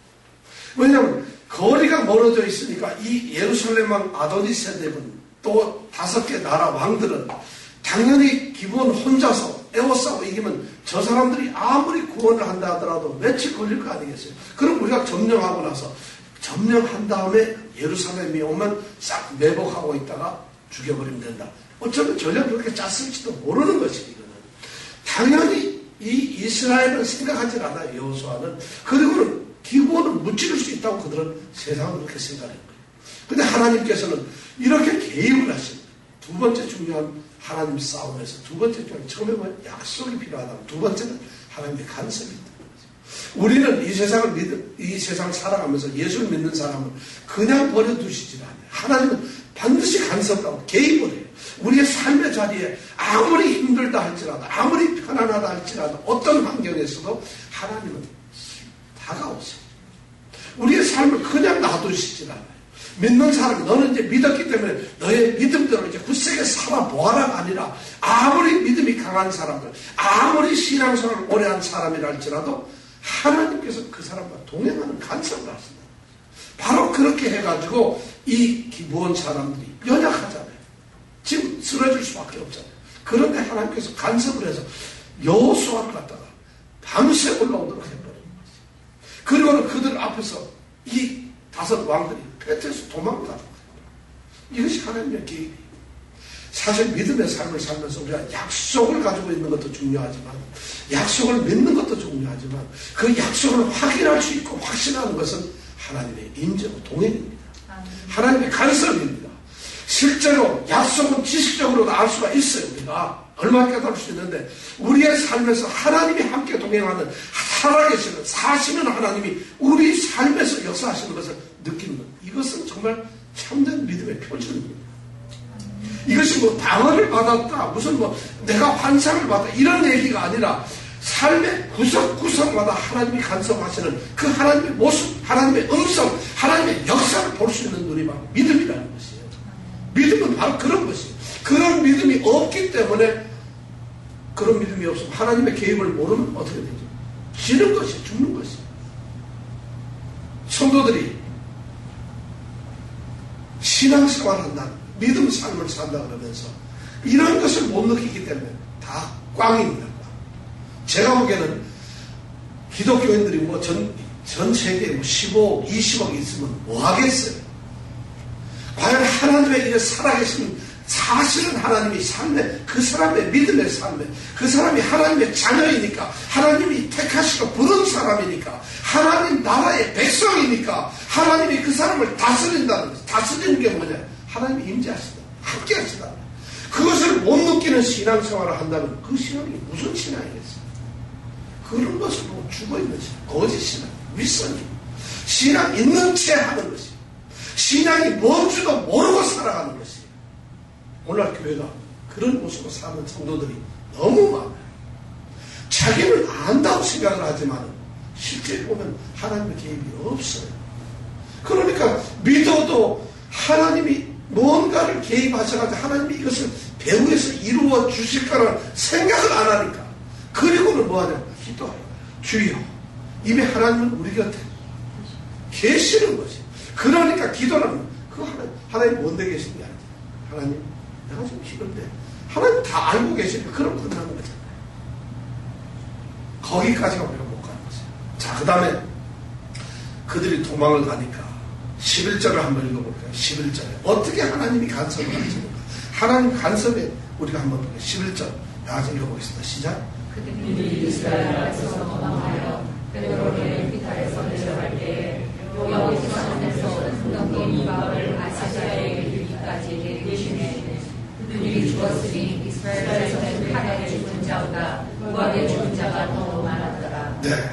왜냐하면 거리가 멀어져 있으니까 이 예루살렘 왕 아도니세덱은 또 5개 나라 왕들은 당연히 기브온 혼자서 에워싸고 이기면 저 사람들이 아무리 구원을 한다 하더라도 며칠 걸릴 거 아니겠어요? 그럼 우리가 점령하고 나서 점령한 다음에 예루살렘이 오면 싹 매복하고 있다가 죽여버리면 된다. 어쩌면 전략 그렇게 짰을지도 모르는 것이 이거는. 당연히 이 이스라엘은 생각하지 않아요. 여호수아는. 그리고는 기브온을 무찌를 수 있다고 그들은 세상은 그렇게 생각하는 거예요. 근데 하나님께서는 이렇게 개입을 하신 두 번째 중요한 하나님 싸움에서 두 번째 중요한 처음에 뭐 약속이 필요하다. 두 번째는 하나님의 간섭이 있다. 우리는 이 세상을 살아가면서 예수를 믿는 사람은 그냥 버려두시지 않아요. 하나님은 반드시 간섭하고 개입을 해요. 우리의 삶의 자리에 아무리 힘들다 할지라도 아무리 편안하다 할지라도 어떤 환경에서도 하나님은 다가오세요. 우리의 삶을 그냥 놔두시지 않아요. 믿는 사람이 너는 이제 믿었기 때문에 너의 믿음대로 이제 굳세게 살아보아라가 아니라 아무리 믿음이 강한 사람들, 아무리 신앙생활을 오래 한 사람이라 할지라도 하나님께서 그 사람과 동행하는 간섭을 하신다. 바로 그렇게 해가지고 이 기브온 사람들이 연약하잖아요. 지금 쓰러질 수밖에 없잖아요. 그런데 하나님께서 간섭을 해서 여호수아를 갖다가 밤새 올라오도록 해버린 거죠. 그리고는 그들 앞에서 이 5 왕들이 패트에서 도망을 가는 거예요. 이것이 하나님의 계획이에요. 사실 믿음의 삶을 살면서 우리가 약속을 가지고 있는 것도 중요하지만, 약속을 믿는 것도 중요하지만, 그 약속을 확인할 수 있고 확신하는 것은 하나님의 인재고 동행입니다. 하나님의 간섭입니다. 실제로 약속은 지식적으로도 알 수가 있어요. 우리가 얼마나 깨달을 수 있는데, 우리의 삶에서 하나님이 함께 동행하는, 살아계시는, 사시는 하나님이 우리 삶에서 역사하시는 것을 느끼는 것, 이것은 정말 참된 믿음의 표준입니다. 이것이 뭐 방언을 받았다, 무슨 뭐 내가 환상을 받았다, 이런 얘기가 아니라 삶의 구석구석마다 하나님이 간섭하시는 그 하나님의 모습, 하나님의 음성, 하나님의 역사를 볼 수 있는 눈이 바로 믿음이라는 것이에요. 믿음은 바로 그런 것이에요. 그런 믿음이 없기 때문에, 그런 믿음이 없으면 하나님의 개입을 모르면 어떻게 되죠? 지는 것이, 죽는 것이. 성도들이 신앙생활을 한다는, 믿음 삶을 산다 그러면서 이런 것을 못 느끼기 때문에 다 꽝입니다. 제가 보기에는 기독교인들이 뭐 전 세계에 뭐 15억, 20억 있으면 뭐 하겠어요? 과연 하나님의 일에 살아계신 사실은 하나님이 삶에, 그 사람의 믿음의 삶에, 그 사람이 하나님의 자녀이니까, 하나님이 택하시고 부른 사람이니까, 하나님 나라의 백성이니까, 하나님이 그 사람을 다스린다는 거죠. 다스리는 게 뭐냐? 하나님이 임재하시다, 함께 하시다. 그것을 못 느끼는 신앙생활을 한다면 그 신앙이 무슨 신앙이겠어요? 그런 것을 보고 죽어있는 신앙, 거짓신앙, 윗선이, 신앙 있는 채 하는 것이, 신앙이 뭔지도 모르고 살아가는 것이. 오늘 교회가 그런 모습으로 사는 성도들이 너무 많아요. 자기는 안다고 생각을 하지만 실제 보면 하나님의 개입이 없어요. 그러니까 믿어도 하나님이 뭔가를 개입하셔가지고 하나님이 이것을 배후에서 이루어 주실 거라는 생각을 안 하니까, 그리고는 뭐하냐면 기도해요. 주여, 이미 하나님은 우리 곁에 계시는 것이. 그러니까 기도는 그 하나님 뭔데 계신 게 아니에요. 하나님, 내가 좀 힘든데 하나님 다 알고 계시니까 그럼 끝나는 거잖아요. 거기까지가 우리가 못 가는 거죠. 자, 그 다음에 그들이 도망을 가니까 11절을 한번 읽어볼까요? 11절에 어떻게 하나님이 간섭을 하시는가. 하나님 간섭에 우리가 한번 볼까요? 11절 나가서 읽어보겠습니다. 시작. 그들이 이스라엘 앞에서 도망하여 베드로를 비탈에서 내려갈 때에 여호와께서 하늘에서 등등의 이방을 아사랴에 이르기까지 내리시매 그들이 죽었으니 이스라엘에서는 하나의 죽은 자보다 우박의 죽은 자가 더 많았더라. 네.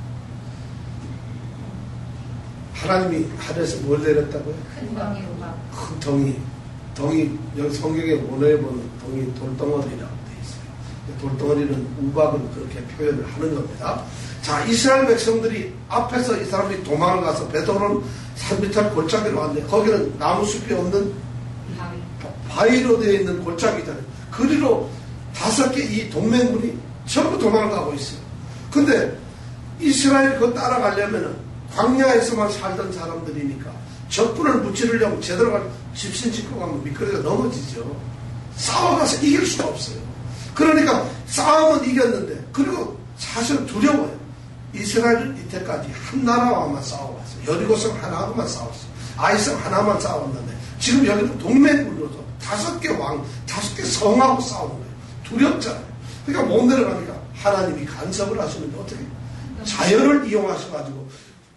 하나님이 하늘에서 뭘 내렸다고요? 큰 덩이 우박. 큰 덩이, 여기 성경에 원어에 보면 덩이 돌덩어리라고 되어 있어요. 돌덩어리는 우박을 그렇게 표현을 하는 겁니다. 자, 이스라엘 백성들이 앞에서 이 사람들이 도망을 가서 베드로는 산 밑에 골짜기로 왔는데, 거기는 나무숲이 없는 바위로 되어 있는 골짜기잖아요. 그리로 5개 이 동맹군이 전부 도망을 가고 있어요. 근데 이스라엘 그거 따라가려면은 광야에서만 살던 사람들이니까 적군을 무찌르려면 제대로 집신 짓고 가면 미끄러져 넘어지죠. 싸워가서 이길 수가 없어요. 그러니까 싸움은 이겼는데, 그리고 사실은 두려워요. 이스라엘은 이때까지 한 나라와만 싸워왔어요. 여리고성 하나하고만 싸웠어요. 아이성 하나만 싸웠는데, 지금 여기는 동맹군으로서 5개 왕, 5개 성하고 싸우는 거예요. 두렵잖아요. 그러니까 못 내려가니까 하나님이 간섭을 하시는데 어떻게 자연을 이용하셔가지고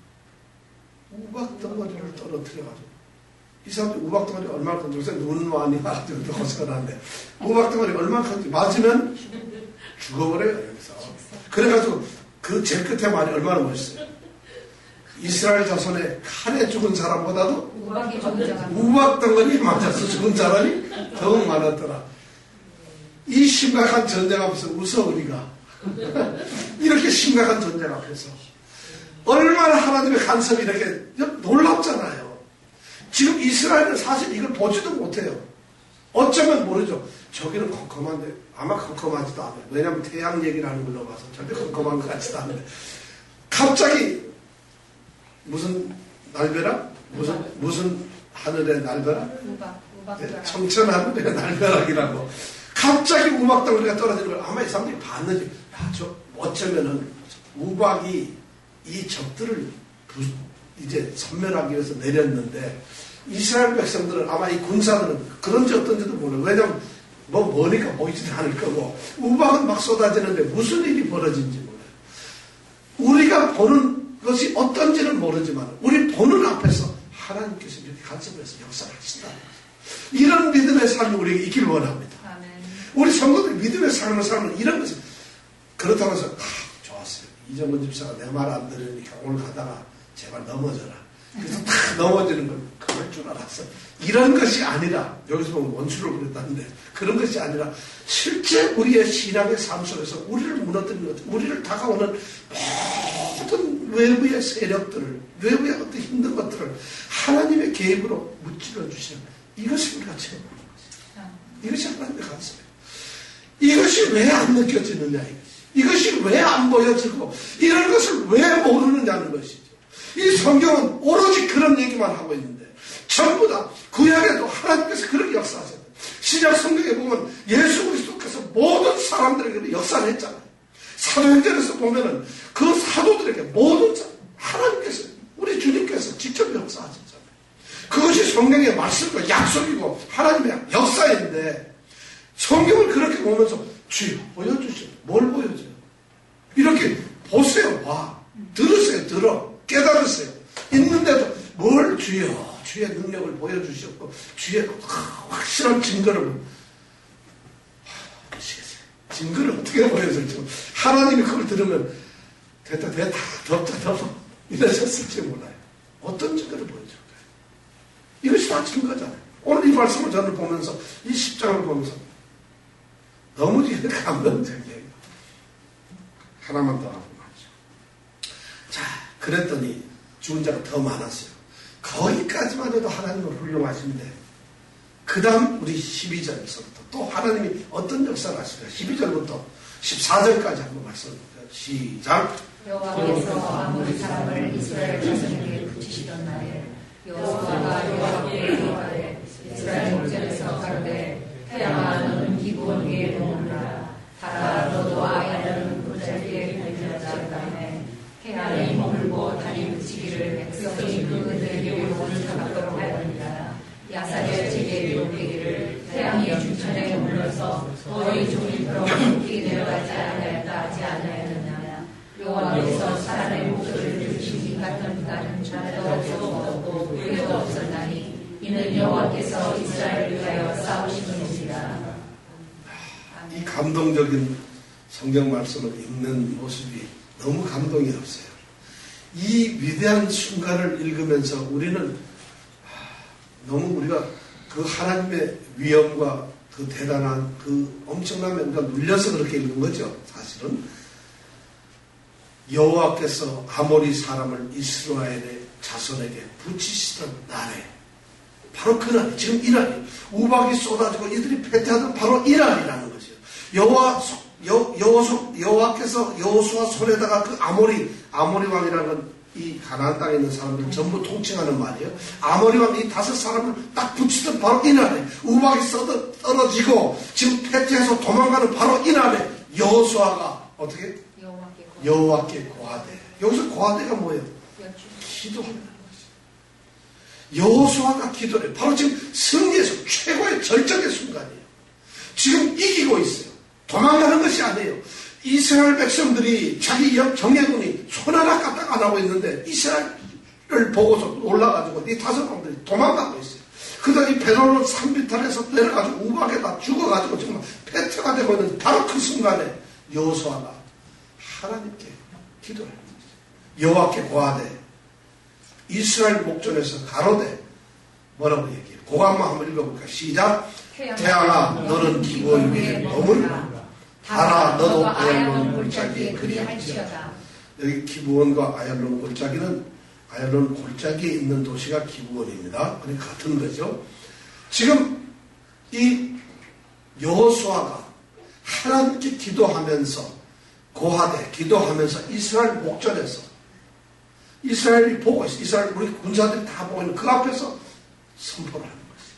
우박덩어리를 떨어뜨려가지고, 이 사람들이 우박덩어리 얼마나 큰지, 요새 눈 많이 와가지고 고생을 하는데, 우박덩어리 얼마나 큰지 맞으면 죽어버려요, 여기서. 그래가지고 그 제일 끝에 말이 얼마나 멋있어요. 이스라엘 자손의 칼에 죽은 사람보다도 우박덩어리에 맞아서 죽은 사람이 더욱 많았더라. 이 심각한 전쟁 앞에서 웃어, 우리가. 이렇게 심각한 전쟁 앞에서 얼마나 하나님의 간섭이 이렇게 놀랍잖아요. 지금 이스라엘은 사실 이걸 보지도 못해요. 어쩌면 모르죠. 저기는 컴컴한데 아마 컴컴하지도 않아요. 왜냐하면 태양 얘기를 하는 걸로 봐서 절대 컴컴한 것 같지도 않은데 갑자기 무슨 날벼락? 무슨 하늘의 날벼락? 우박. 청천 하늘의 날벼락이라고 갑자기 우박덩어리가 떨어지는 걸 아마 이 사람들이 봤는지 저 어쩌면은 우박이 이 적들을 이제 섬멸하기 위해서 내렸는데 이스라엘 백성들은 아마 이 군사들은 그런지 어떤지도 몰라요. 왜냐하면 머리가 보이지도 않을 거고 우박은 막 쏟아지는데 무슨 일이 벌어진지 몰라요. 우리가 보는 것이 어떤지는 모르지만 우리 보는 앞에서 하나님께서 이렇게 간섭해서 역사를 하신다. 이런 믿음의 삶이 우리에게 있기를 원합니다. 아멘. 우리 성도들 믿음의 삶을 살면 이런 것을 그렇다고 해서 좋았어요. 이정근 집사가 내 말 안 들으니까 오늘 가다가 제발 넘어져라. 그래서 탁 넘어지는 걸 그럴 줄 알았어. 이런 것이 아니라 여기서 보면 원수를 그랬다는데 그런 것이 아니라 실제 우리의 신앙의 삶 속에서 우리를 무너뜨리는 것, 우리를 다가오는 모든 외부의 세력들을 외부의 어떤 힘든 것들을 하나님의 계획으로 무찔러 주시는 이것이 우리가 체험하는 것이에요. 이것이 하나님의 간섭이에요. 이것이 왜 안 느껴지느냐 이것이 왜 안 보여지고 이런 것을 왜 모르느냐는 것이죠. 이 성경은 오로지 그런 얘기만 하고 있는데 전부 다 구약에도 하나님께서 그렇게 역사하셨어요. 신약 성경에 보면 예수 그리스도께서 모든 사람들에게 역사를 했잖아요. 사도행전에서 보면은 그 사도들에게 모든 하나님께서 우리 주님께서 직접 역사하셨잖아요. 그것이 성경의 말씀과 약속이고 하나님의 역사인데 성경을 그렇게 보면서 주여 보여주시오. 뭘 보여줘요? 이렇게 보세요. 봐. 들으세요. 들어. 깨달으세요. 있는데도 뭘 주여 주의 능력을 보여주셨고 주의 확실한 증거를 보시겠어요. 증거를 어떻게 보여줄지 하나님이 그걸 들으면 됐다 덮어 이러셨을지 몰라요. 어떤 증거를 보여줄까요? 이것이 다 증거잖아요. 오늘 이 말씀을 저는 보면서 이 10장을 보면서 너무 감동적이에요. 하나만 더 하고 말이죠. 자, 그랬더니 죽은 자가 더 많았어요. 거기까지만 해도 하나님은 훌륭하신데 그 다음 우리 12절에서부터 또 하나님이 어떤 역사를 하실까? 12절부터 14절까지 한번 말씀드려요. 시작. 여호와께서 아모리 사람을 이스라엘 자손에게 붙이시던 날에 여호와가 여호와께 이르되 이스라엘 목전에서 가로되 태양아 너는 기브온 위에 머무르라. 달아 너도 아야는 골짜기에 달려자라네. 태양이 머물고 달이 그치기를 백성이 그들에게 원을 잡도록 하였느니라. 야살의 제게 기록되기를 태양이 중천에 머물러서 너희 종일토록 높이 내려가지 아니하였다 하지 아니하였느냐. 여호와께서 사람의 목소리를 들으시니 같은 다른 자도 없었고 후회도 없었나니 이는 여호와께서 이스라엘을 위하여 싸우시는지라. 이 감동적인 성경 말씀을 읽는 모습이 너무 감동이 없어요. 이 위대한 순간을 읽으면서 우리는 너무 우리가 그 하나님의 위엄과 그 대단한 그 엄청남에 우리가 눌려서 그렇게 읽는 거죠. 사실은 여호와께서 아모리 사람을 이스라엘의 자손에게 붙이시던 날에 바로 그날, 지금 이날이 우박이 쏟아지고 이들이 패퇴하던 바로 이날이라는 거죠. 여호와께서 여호수아 손에다가 그 아모리 왕이라는 건 이 가나안 땅에 있는 사람들 전부 통칭하는 말이에요. 아모리 왕 이 5사람을 딱 붙이던 바로 이날에 우박이 떨어지고 지금 패퇴해서 도망가는 바로 이날에 여호수아가 어떻게? 여호와께 고하되. 여기서 고하되가 뭐예요? 기도하는 거죠. 여호수아가 기도를 바로 지금 승리에서 최고의 절정의 순간이에요. 지금 이기고 있어요. 도망가는 것이 아니에요. 이스라엘 백성들이 자기 정예군이 손 하나 까딱 안 하고 있는데 이스라엘을 보고서 올라가지고 이 5명들이 도망가고 있어요. 그러다 이 베드로를 산비탈에서 내려가지고 우박에다 죽어가지고 정말 패퇴가 되고 있는 바로 그 순간에 여호수아가 하나님께 기도를 합니다. 여호와께 고하되 이스라엘 목전에서 가로되 뭐라고 얘기해요? 그거 한번 읽어볼까요? 시작. 태양아 너는 기브온 위에 머무르라. 달아 너도 아얄론 골짜기에 그리할지어다. 여기 기브온과 아얄론 골짜기는 아열론 골짜기에 있는 도시가 기브온입니다. 그러니까 같은 거죠. 지금 이 여호수아가 하나님께 기도하면서 고하되 기도하면서 이스라엘 목전에서 이스라엘이 보고 있어. 이스라엘 우리 군사들이 다 보고 있는 그 앞에서 선포를 하는 것이에요.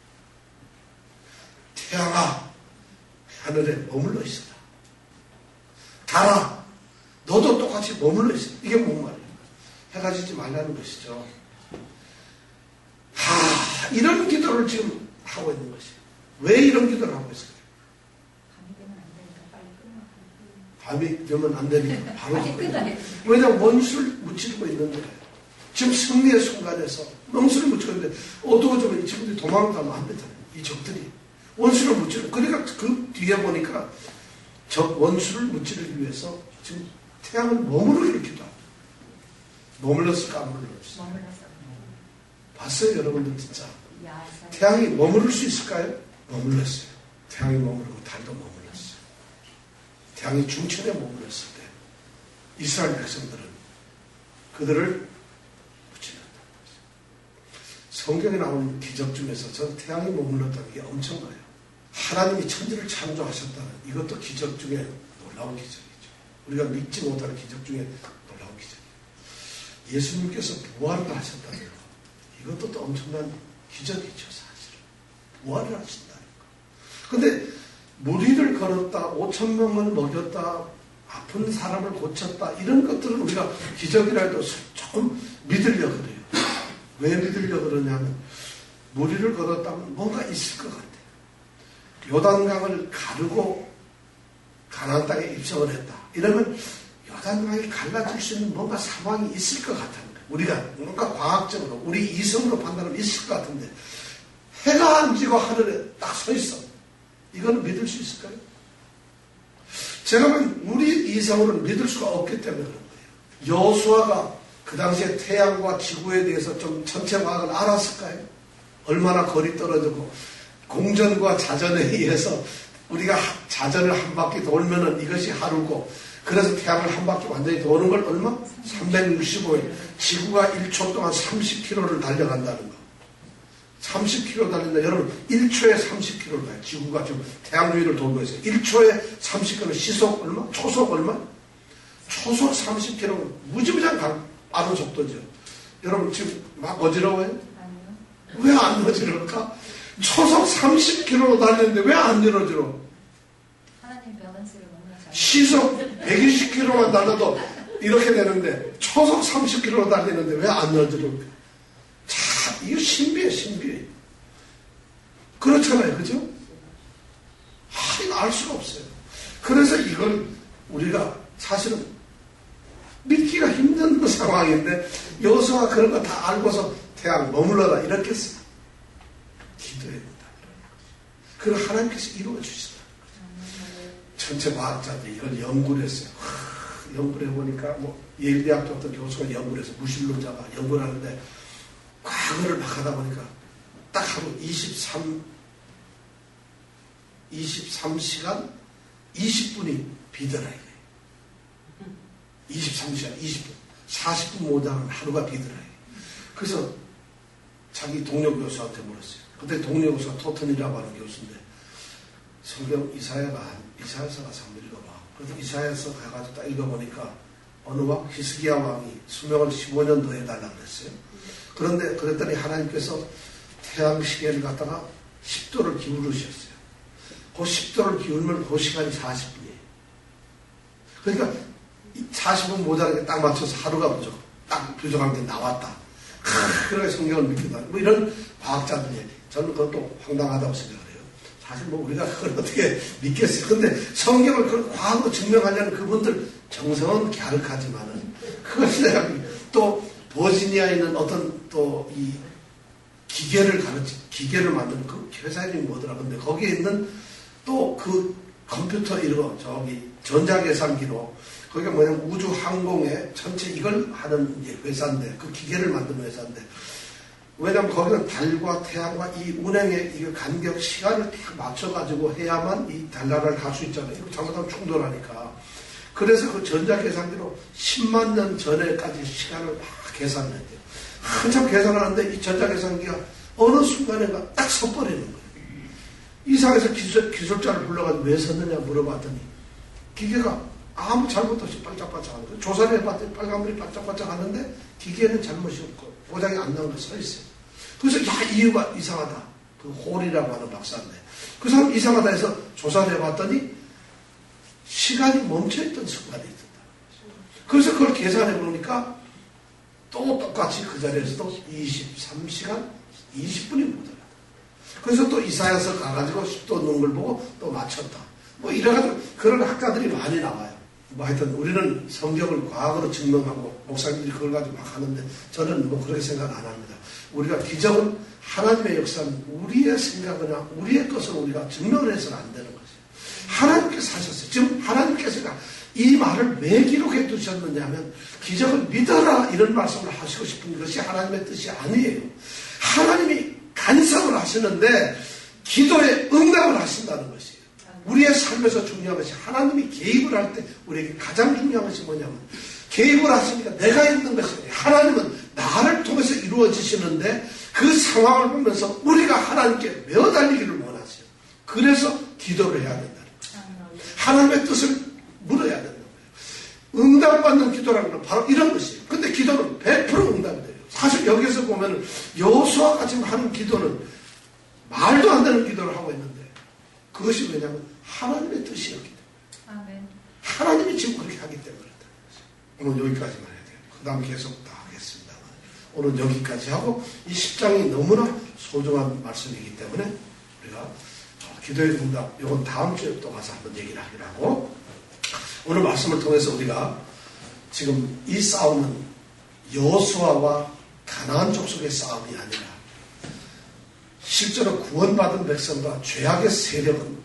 태양아 하늘에 머물러 있어라. 달아 너도 똑같이 머물러 있어. 이게 뭔 말이에요? 해가 지지 말라는 것이죠. 이런 기도를 지금 하고 있는 것이에요. 왜 이런 기도를 하고 있을까요? 밤이 되면 안 되니까 바로 끝나요. 왜냐하면 원수를 무찌르고 있는데 지금 승리의 순간에서 원수를 무찌르고 있는데 어두워지면 이 친구들이 도망가면 안 되잖아요. 이 적들이 원수를 무찌르고 그러니까 그 뒤에 보니까 적 원수를 무찌르기 위해서 지금 태양을 머무르기를 기도합니다. 머물렀을까 안 머물렀을까? 봤어요 여러분들 진짜? 태양이 머무를 수 있을까요? 머물렀어요. 태양이 머무르고 달도 머물렀어요. 태양이 중천에 머물렀을 때 이스라엘 백성들은 그들을 무찔렀다. 성경에 나오는 기적 중에서 저 태양이 머물렀다는 게 엄청나요. 하나님이 천지를 창조하셨다는 이것도 기적 중에 놀라운 기적이죠. 우리가 믿지 못하는 기적 중에 놀라운 기적이에요. 예수님께서 부활을 하셨다는 것 이것도 또 엄청난 기적이죠. 사실은 부활을 하신다는 것. 근데 무리를 걸었다, 5,000명을 먹였다, 아픈 사람을 고쳤다 이런 것들은 우리가 기적이라 해도 조금 믿으려 그래요. 왜 믿으려 그러냐면 무리를 걸었다면 뭔가 있을 것 같아요. 요단강을 가르고 가나안 땅에 입성을 했다. 이러면 요단강이 갈라질 수 있는 뭔가 상황이 있을 것 같아요. 우리가 뭔가 과학적으로 우리 이성으로 판단하면 있을 것 같은데 해가 안 지고 하늘에 딱 서 있어. 이거는 믿을 수 있을까요? 제가 보면 우리 이성으로는 믿을 수가 없기 때문에 그런 거예요. 여호수아가 그 당시에 태양과 지구에 대해서 좀 전체 과학을 알았을까요? 얼마나 거리 떨어지고 공전과 자전에 의해서 우리가 자전을 한 바퀴 돌면은 이것이 하루고 그래서 태양을 한 바퀴 완전히 도는 걸 얼마? 365일. 지구가 1초 동안 30km를 달려간다는 거. 30km 달린다. 여러분 1초에 30km를 가요. 지구가 지금 태양 위를 돌고 있어요. 1초에 30km 시속 얼마? 초속 얼마? 초속 30km는 무지무지한 빠른 속도죠. 여러분 지금 막 어지러워요? 아니요. 왜 안 어지러울까? 초속 30km로 달리는데 왜 안 어지러워? 하나님 밸런스를 너무나 잘 시속 120km만 달려도 이렇게 되는데 초속 30km로 달리는데 왜 안 어지러울까? 이거 신비해, 신비해. 그렇잖아요, 그죠? 이거 알 수가 없어요. 그래서 이걸 우리가 사실은 믿기가 힘든 상황인데 여호수아가 그런 거 다 알고서 태양 머물러라 이렇게 했어요. 기도해야 된다. 그걸 하나님께서 이루어 주시더라고요. 전체 과학자들이 이걸 연구를 했어요. 연구를 해보니까 뭐 예일대학교 어떤 교수가 연구를 해서 무신론자가 연구를 하는데 과거를 막 하다 보니까 딱 하루 23시간 20분이 비더라이래. 23시간 20분. 40분 모자란 하루가 비더라이래. 그래서 자기 동료 교수한테 물었어요. 그때 동료 교수가 토튼이라고 하는 교수인데 성경 이사야서가 한번 읽어봐. 그래서 이사야서 가가지고 딱 읽어보니까 어느 왕? 히스기야 왕이 수명을 15년 더 해달라고 그랬어요. 그런데 그랬더니 하나님께서 태양 시계를 갖다가 10도를 기울으셨어요. 그 10도를 기울면 그 시간이 40분이에요. 그러니까 40분 모자라게 딱 맞춰서 하루가 딱 부족한 게 나왔다. 그러니까 성경을 믿겠다. 뭐 이런 과학자들 얘기. 저는 그것도 황당하다고 생각을 해요. 사실 뭐 우리가 그걸 어떻게 믿겠어요. 근데 성경을 그 과학으로 증명하려는 그분들 정성은 갸륵하지만은 그것이 내가 또 버지니아에 있는 어떤 또 이 기계를 만드는 그 회사 이름이 뭐더라. 근데 거기에 있는 또 그 컴퓨터 이런 저기 전자계산기로 거기가 뭐냐면 우주 항공의 전체 이걸 하는 회사인데 그 기계를 만드는 회사인데 왜냐면 거기는 달과 태양과 이 운행의 이 간격 시간을 딱 맞춰가지고 해야만 이 달나라를 갈 수 있잖아요. 이거 잘못하면 충돌하니까. 그래서 그 전자계산기로 10만 년 전에까지 시간을 막 계산을 했대요. 한참 계산하는데 이 전자계산기가 어느 순간에가 딱 서버리는 거예요. 이상해서 기술자를 불러가지고 왜 섰느냐 물어봤더니 기계가 아무 잘못 없이 반짝반짝 하는 거예요. 조사를 해봤더니 빨간불이 반짝반짝 하는데 기계는 잘못이 없고 보장이 안 나온 게 서 있어요. 그래서 이유가 이상하다. 그 홀이라고 하는 박사인데 그 사람 이상하다 해서 조사를 해봤더니 시간이 멈춰있던 순간이 있었다. 그래서 그걸 계산해 보니까 또 똑같이 그 자리에서도 23시간 20분이 모자라다. 그래서 또 이사야서 가가지고 또 놓은 걸 보고 또 맞췄다. 뭐 이래가지고 그런 학자들이 많이 나와요. 뭐 하여튼 우리는 성경을 과학으로 증명하고 목사님들이 그걸 가지고 막 하는데 저는 뭐 그렇게 생각 안 합니다. 우리가 기적은 하나님의 역사는 우리의 생각이나 우리의 것을 우리가 증명을 해서는 안 되는 것이에요. 하나님께서 하셨어요. 지금 하나님께서 이 말을 왜 기록해 두셨느냐 하면 기적을 믿어라 이런 말씀을 하시고 싶은 것이 하나님의 뜻이 아니에요. 하나님이 간섭을 하시는데 기도에 응답을 하신다는 것이에요. 우리의 삶에서 중요한 것이 하나님이 개입을 할 때 우리에게 가장 중요한 것이 뭐냐면 개입을 하시니까 내가 있는 것이 아니에요. 하나님은 나를 통해서 이루어지시는데 그 상황을 보면서 우리가 하나님께 매어달리기를 원하세요. 그래서 기도를 해야 된다는 거예요. 하나님의 뜻을 물어야 된다는 거예요. 응답받는 기도라는 건 바로 이런 것이에요. 근데 기도는 100% 응답이 돼요. 사실 여기서 보면 여호수아가 지금 하는 기도는 말도 안 되는 기도를 하고 있는데 그것이 왜냐하면 하나님의 뜻이었기 때문에 하나님이 지금 그렇게 하기 때문에 오늘 여기까지만 해야 돼요. 그 다음 계속 다 하겠습니다. 오늘 여기까지 하고 이 10장이 너무나 소중한 말씀이기 때문에 우리가 기도의 응답 이건 다음 주에 또 가서 한번 얘기를 하기로 하고 오늘 말씀을 통해서 우리가 지금 이 싸움은 여호수아와 가나안 족속의 싸움이 아니라 실제로 구원받은 백성과 죄악의 세력은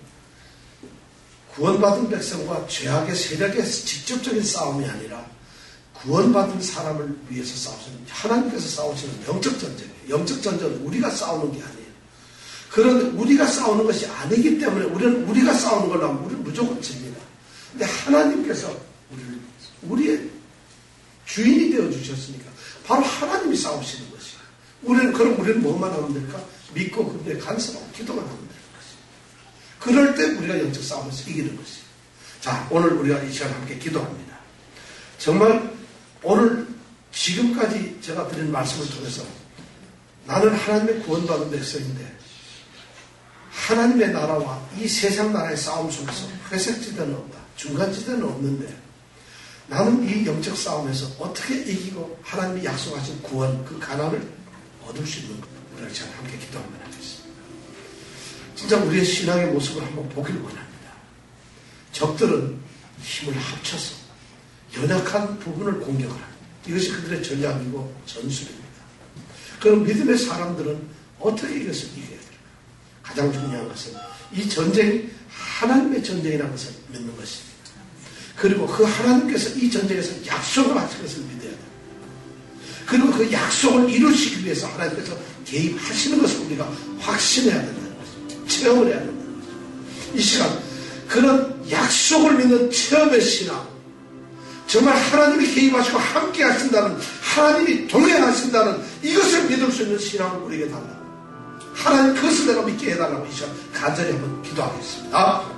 구원받은 백성과 죄악의 세력의 직접적인 싸움이 아니라 구원받은 사람을 위해서 싸우시는 하나님께서 싸우시는 영적 전쟁이에요. 영적 전쟁은 우리가 싸우는 게 아니에요. 그런데 우리가 싸우는 것이 아니기 때문에 우리가 싸우는 걸로 하면 우리는 무조건 집니다. 근데 하나님께서 우리의 주인이 되어 주셨으니까 바로 하나님이 싸우시는 것이에요. 그럼 우리는 뭐만 하면 될까? 믿고 그분에 간섭하고 기도만 하면 되는 것이에요. 그럴 때 우리가 영적 싸움에서 이기는 것이에요. 자, 오늘 우리가 이 시간 함께 기도합니다. 정말 오늘 지금까지 제가 드린 말씀을 통해서 나는 하나님의 구원받은 백성인데 하나님의 나라와 이 세상 나라의 싸움 속에서 회색지대는 없다. 중간지대는 없는데 나는 이 영적 싸움에서 어떻게 이기고 하나님이 약속하신 구원, 그 가난을 얻을 수 있는 것. 우리가 잘 함께 기도 한번 하겠습니다. 진짜 우리의 신앙의 모습을 한번 보길 원합니다. 적들은 힘을 합쳐서 연약한 부분을 공격하는 이것이 그들의 전략이고 전술입니다. 그럼 믿음의 사람들은 어떻게 이것을 이겨야 될까? 가장 중요한 것은 이 전쟁이 하나님의 전쟁이라는 것을 믿는 것입니다. 그리고 그 하나님께서 이 전쟁에서 약속을 하신 것을 믿어야 됩니다. 그리고 그 약속을 이루시기 위해서 하나님께서 개입하시는 것을 우리가 확신해야 된다는 것입니다. 체험을 해야 된다는 것입니다. 이 시간 그런 약속을 믿는 체험의 신앙, 정말 하나님이 개입하시고 함께 하신다는, 하나님이 동행하신다는 이것을 믿을 수 있는 신앙을 우리에게 달라고, 하나님 그것을 내가 믿게 해달라고 이 시간 간절히 한번 기도하겠습니다.